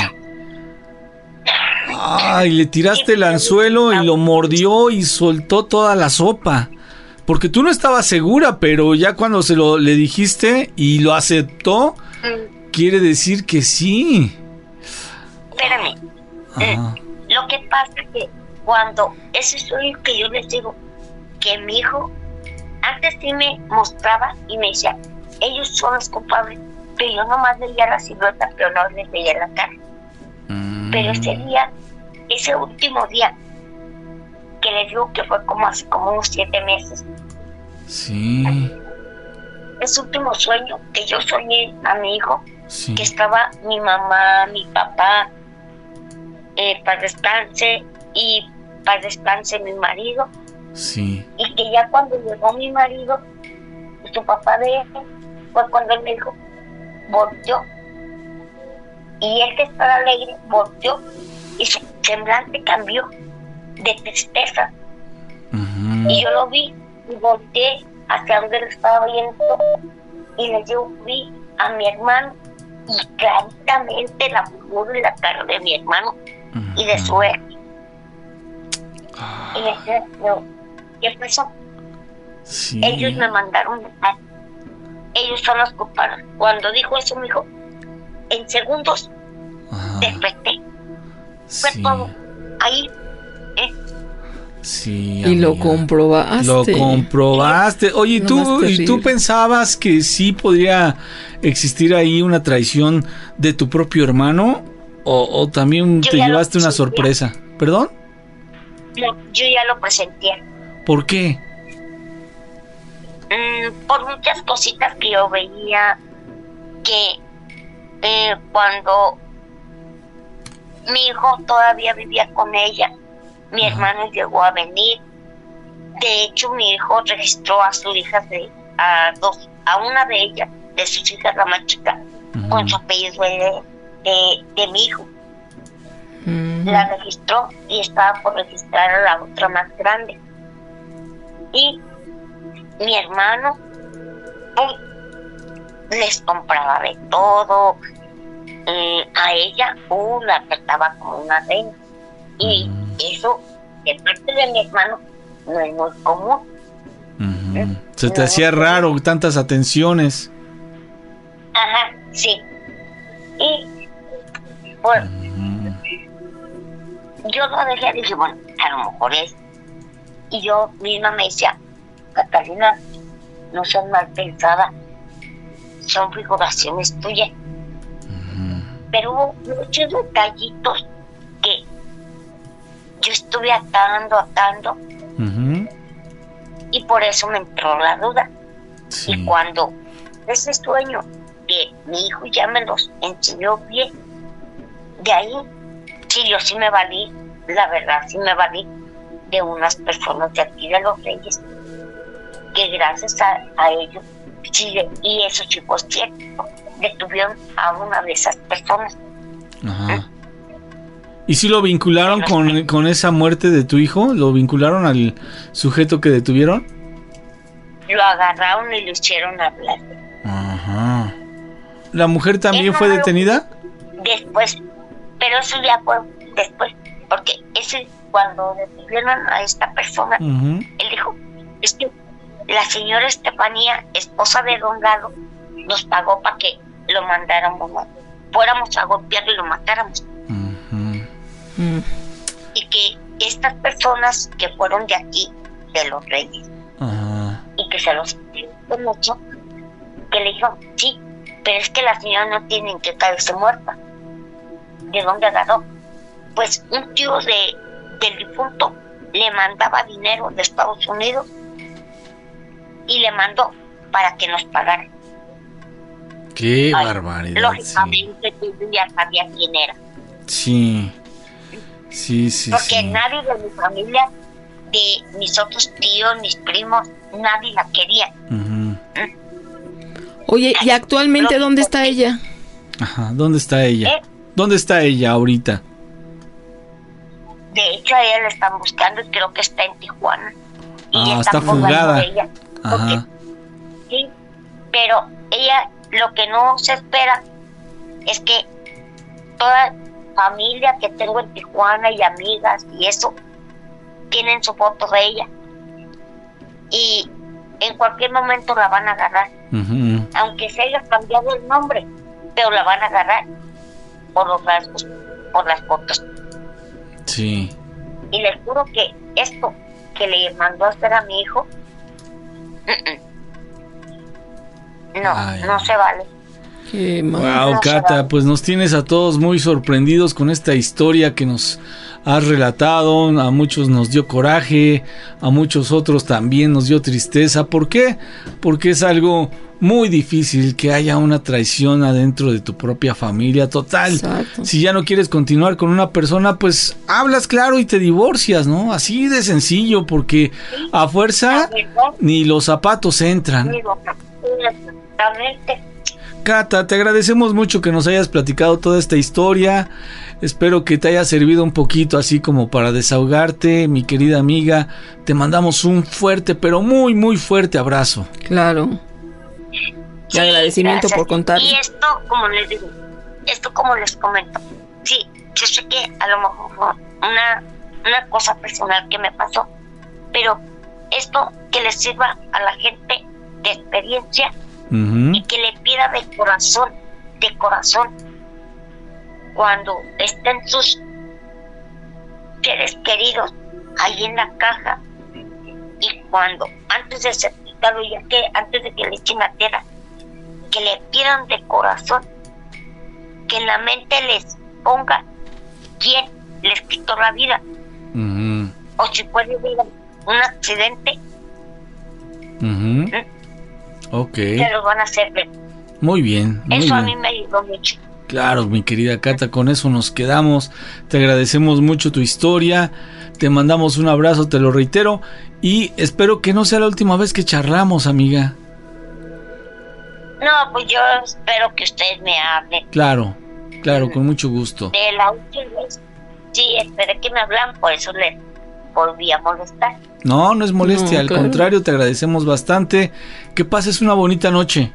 Speaker 9: Ay, le tiraste el anzuelo y lo mordió y soltó toda la sopa. Porque tú no estabas segura, pero ya cuando se lo le dijiste y lo aceptó, mm. quiere decir que sí.
Speaker 17: Espérame. Eh, lo que pasa es que cuando ese sueño que yo les digo, que mi hijo antes sí me mostraba y me decía, ellos son los culpables, pero yo nomás veía la silueta, pero no les veía la cara. Mm. Pero ese día, ese último día, que les digo que fue como hace como unos siete meses.
Speaker 9: Sí.
Speaker 17: Ese último sueño que yo soñé a mi hijo, sí. que estaba mi mamá, mi papá, eh, para descanse y para descanse mi marido.
Speaker 9: Sí.
Speaker 17: Y que ya cuando llegó mi marido, su papá de él, fue cuando él me dijo, volteó. Y él que estaba alegre, volteó y su semblante cambió de tristeza. Uh-huh. Y yo lo vi y volteé hacia donde él estaba viendo y le yo vi a mi hermano y claramente la figura y la cara de mi hermano uh-huh. y de su ex. Uh-huh. Y le dije, no, ¿qué pasó?
Speaker 9: Sí.
Speaker 17: Ellos me mandaron a... ellos son los culpables. Cuando dijo eso me dijo, en segundos uh-huh. desperté. Fue
Speaker 9: sí.
Speaker 17: todo ahí. ¿eh?
Speaker 9: Sí,
Speaker 8: y
Speaker 9: amiga.
Speaker 8: lo comprobaste.
Speaker 9: Lo comprobaste. Oye, ¿tú, ¿y tú pensabas que sí podría existir ahí una traición de tu propio hermano? ¿O, o también yo te llevaste una sorpresa? ¿Perdón?
Speaker 17: No, yo ya lo presentía.
Speaker 9: ¿Por qué?
Speaker 17: Mm, por muchas cositas que yo veía que eh, cuando mi hijo todavía vivía con ella, mi uh-huh. hermano llegó a venir. De hecho, mi hijo registró a sus hijas de a dos, a una de ellas, de sus hijas, la más chica, uh-huh. con su apellido de, de, de mi hijo. Uh-huh. La registró y estaba por registrar a la otra más grande. Y mi hermano pues, les compraba de todo. Eh, a ella uh, la trataba como una reina. Y uh-huh. eso, de parte de mi hermano, no es muy común.
Speaker 9: Uh-huh. ¿Eh? Se te no, hacía no, raro no. tantas atenciones.
Speaker 17: Ajá, sí. Y pues uh-huh. yo lo dejé y dije, bueno, a lo mejor es. Y yo misma me decía, Catalina, no seas mal pensada, son figuraciones tuyas. Uh-huh. Pero hubo muchos detallitos que yo estuve atando, atando, uh-huh. y por eso me entró la duda. Sí. Y cuando ese sueño que que mi hijo ya me los enseñó bien. De ahí, sí, yo sí me valí, la verdad, sí me valí de unas personas de aquí de Los Reyes, que gracias a, a ellos, sí, y eso chicos, cierto, detuvieron a una de esas personas.
Speaker 9: Ajá. ¿Y si lo vincularon con, con esa muerte de tu hijo? ¿Lo vincularon al sujeto que detuvieron?
Speaker 17: Lo agarraron y lo hicieron hablar.
Speaker 9: Ajá. ¿La mujer también fue
Speaker 17: Eso
Speaker 9: detenida?
Speaker 17: Después, pero eso ya fue después, porque ese cuando detuvieron a esta persona,
Speaker 9: Uh-huh.
Speaker 17: él dijo, es que la señora Estefanía, esposa de Don Galo, nos pagó para que lo mandáramos, fuéramos a golpearlo y lo matáramos.
Speaker 9: Uh-huh.
Speaker 17: Y que estas personas que fueron de aquí, de Los Reyes,
Speaker 9: Ajá.
Speaker 17: y que se los de mucho, que le dijo, sí, pero es que la señora no tiene en qué caerse muerta. ¿De dónde agarró? Pues un tío de, del difunto le mandaba dinero de Estados Unidos y le mandó para que nos pagara.
Speaker 9: Qué
Speaker 17: Ay,
Speaker 9: barbaridad.
Speaker 17: lógicamente sí. Yo ya sabía quién era.
Speaker 9: Sí. Sí, sí,
Speaker 17: Porque
Speaker 9: sí.
Speaker 17: nadie de mi familia, de mis otros tíos, mis primos, nadie la quería.
Speaker 9: Uh-huh.
Speaker 8: Oye, ¿y actualmente dónde está ella?
Speaker 9: Ajá. ¿Dónde está ella?
Speaker 17: ¿Eh?
Speaker 9: ¿Dónde está ella ahorita?
Speaker 17: De hecho, a ella la están buscando y creo que está en Tijuana. Y
Speaker 9: Ah,
Speaker 17: están
Speaker 9: está
Speaker 17: buscando
Speaker 9: fugada.
Speaker 17: a ella.
Speaker 9: Ajá.
Speaker 17: Sí, pero ella lo que no se espera es que toda familia que tengo en Tijuana y amigas y eso tienen su foto de ella y en cualquier momento la van a agarrar,
Speaker 9: Uh-huh.
Speaker 17: aunque se haya cambiado el nombre, pero la van a agarrar por los rasgos, por las fotos.
Speaker 9: Sí.
Speaker 17: Y les juro que esto que le mandó a hacer a mi hijo, no,
Speaker 9: Ay.
Speaker 17: no se vale.
Speaker 8: Qué
Speaker 9: Wow,
Speaker 17: No se
Speaker 9: Cata,
Speaker 17: vale.
Speaker 9: pues nos tienes a todos muy sorprendidos con esta historia que nos has relatado. A muchos nos dio coraje, a muchos otros también nos dio tristeza. ¿Por qué? Porque es algo muy difícil que haya una traición adentro de tu propia familia. Total,
Speaker 8: Exacto.
Speaker 9: si ya no quieres continuar con una persona, pues hablas claro y te divorcias, ¿no? Así de sencillo, porque a fuerza ni los zapatos entran.
Speaker 17: Exactamente.
Speaker 9: Cata, te agradecemos mucho que nos hayas platicado toda esta historia. Espero que te haya servido un poquito así como para desahogarte, mi querida amiga. Te mandamos un fuerte, pero muy, muy fuerte abrazo.
Speaker 8: Claro. Y agradecimiento
Speaker 17: Gracias.
Speaker 8: por contar.
Speaker 17: Y esto, como les digo, esto como les comento, sí, yo sé que a lo mejor fue una, una cosa personal que me pasó, pero esto que les sirva a la gente de experiencia
Speaker 9: Uh-huh.
Speaker 17: y que le pida de corazón, de corazón, cuando estén sus seres queridos ahí en la caja y cuando antes de sepultarlo, ya que antes de que le echen la tierra, que le pidan de corazón, que en la mente les ponga quién les quitó la vida,
Speaker 9: Uh-huh.
Speaker 17: o si puede haber un accidente,
Speaker 9: Uh-huh. Ok.
Speaker 17: se los van a hacer ver.
Speaker 9: Muy bien. Muy
Speaker 17: Eso a
Speaker 9: bien.
Speaker 17: mí me ayudó mucho.
Speaker 9: Claro, mi querida Cata, con eso nos quedamos. Te agradecemos mucho tu historia. Te mandamos un abrazo, te lo reitero. Y espero que no sea la última vez que charlamos, amiga.
Speaker 17: No, pues yo espero que ustedes me hablen.
Speaker 9: Claro, claro, con mucho gusto.
Speaker 17: De la última vez, sí, esperé que me hablan, por eso les volví a molestar.
Speaker 9: No, no es molestia,
Speaker 8: No,
Speaker 9: al
Speaker 8: claro.
Speaker 9: contrario, te agradecemos bastante. Que pases una bonita noche.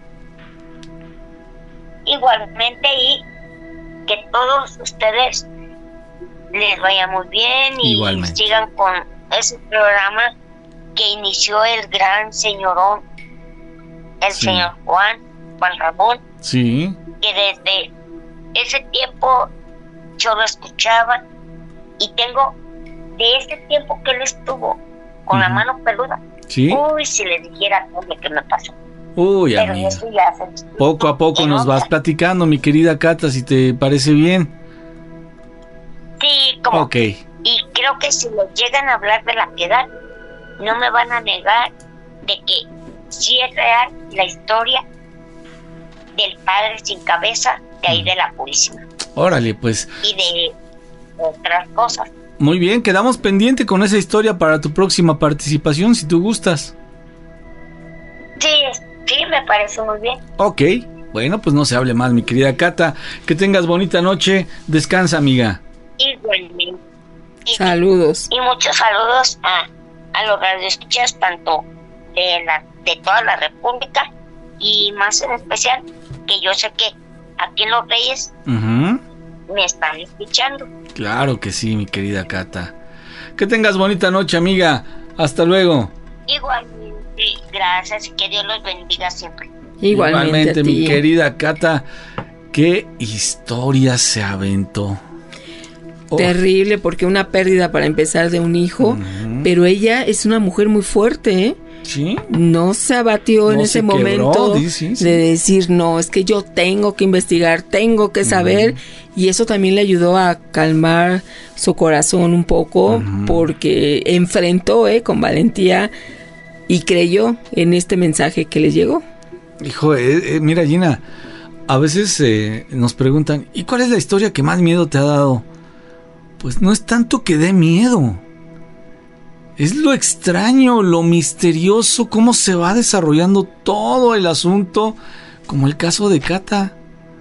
Speaker 17: Igualmente, y que todos ustedes les vaya muy bien y
Speaker 9: Igualmente.
Speaker 17: sigan con ese programa que inició el gran señorón, el
Speaker 9: Sí.
Speaker 17: señor Juan, Juan Ramón,
Speaker 9: Sí.
Speaker 17: que desde ese tiempo yo lo escuchaba y tengo de ese tiempo que él estuvo con la
Speaker 9: Ujú.
Speaker 17: mano peluda.
Speaker 9: Sí.
Speaker 17: Uy, si le dijera todo lo que me pasó.
Speaker 9: Uy,
Speaker 17: Pero
Speaker 9: amiga.
Speaker 17: eso ya se...
Speaker 9: Poco a poco nos vas platicando, mi querida Cata, si te parece bien.
Speaker 17: Sí, como...
Speaker 9: Ok.
Speaker 17: Y creo que si les llegan a hablar de la piedad, no me van a negar de que sí es real la historia del Padre Sin Cabeza, de ahí de la Purísima.
Speaker 9: Órale, pues.
Speaker 17: Y de otras cosas.
Speaker 9: Muy bien, quedamos pendiente con esa historia para tu próxima participación, si tú gustas.
Speaker 17: Sí, sí, me parece muy bien.
Speaker 9: Ok, bueno, pues no se hable más, mi querida Cata. Que tengas bonita noche. Descansa, amiga.
Speaker 17: Igualmente. Y,
Speaker 8: saludos.
Speaker 17: Y muchos saludos a, a los radioescuchas, tanto de, la, de toda la República y más en especial, que yo sé que aquí en Los Reyes uh-huh. me están escuchando.
Speaker 9: Claro que sí, mi querida Cata. Que tengas bonita noche, amiga. Hasta luego.
Speaker 17: Igualmente, gracias y que Dios los bendiga siempre.
Speaker 8: Igualmente,
Speaker 9: Igualmente mi querida Cata. Qué historia se aventó.
Speaker 8: Oh. Terrible, porque una pérdida para empezar de un hijo, uh-huh. pero ella es una mujer muy fuerte, ¿eh?
Speaker 9: ¿Sí?
Speaker 8: No se abatió no en ese momento
Speaker 9: quebró, sí, sí.
Speaker 8: de decir, no, es que yo tengo que investigar, tengo que saber, uh-huh. y eso también le ayudó a calmar su corazón un poco, uh-huh. porque enfrentó eh, con valentía y creyó en este mensaje que le llegó.
Speaker 9: Hijo, eh, eh, mira, Gina, a veces eh, nos preguntan, ¿y cuál es la historia que más miedo te ha dado? Pues no es tanto que dé miedo. Es lo extraño, lo misterioso, cómo se va desarrollando todo el asunto, como el caso de Cata.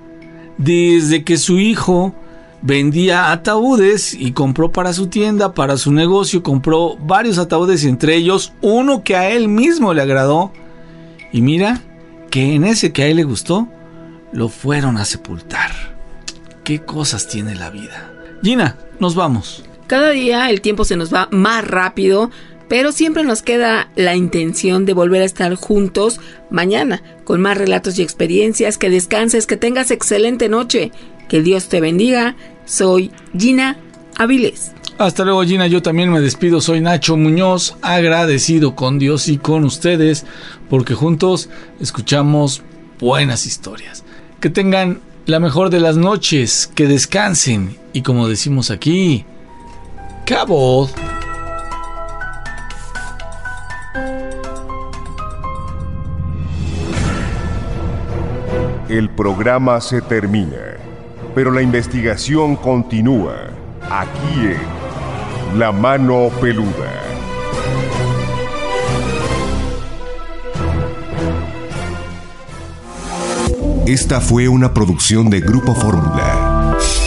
Speaker 9: Desde que su hijo vendía ataúdes y compró para su tienda, para su negocio, compró varios ataúdes, entre ellos uno que a él mismo le agradó. Y mira que en ese que a él le gustó, lo fueron a sepultar. ¿Qué cosas tiene la vida? Gina, nos vamos.
Speaker 8: Cada día el tiempo se nos va más rápido, pero siempre nos queda la intención de volver a estar juntos mañana con más relatos y experiencias. Que descanses, que tengas excelente noche, que Dios te bendiga. Soy Gina Avilés.
Speaker 9: Hasta luego, Gina. Yo también me despido. Soy Nacho Muñoz, agradecido con Dios y con ustedes porque juntos escuchamos buenas historias. Que tengan la mejor de las noches, que descansen y, como decimos aquí, ¡cabo!
Speaker 4: El programa se termina, pero la investigación continúa aquí en La Mano Peluda.
Speaker 3: Esta fue una producción de Grupo Fórmula.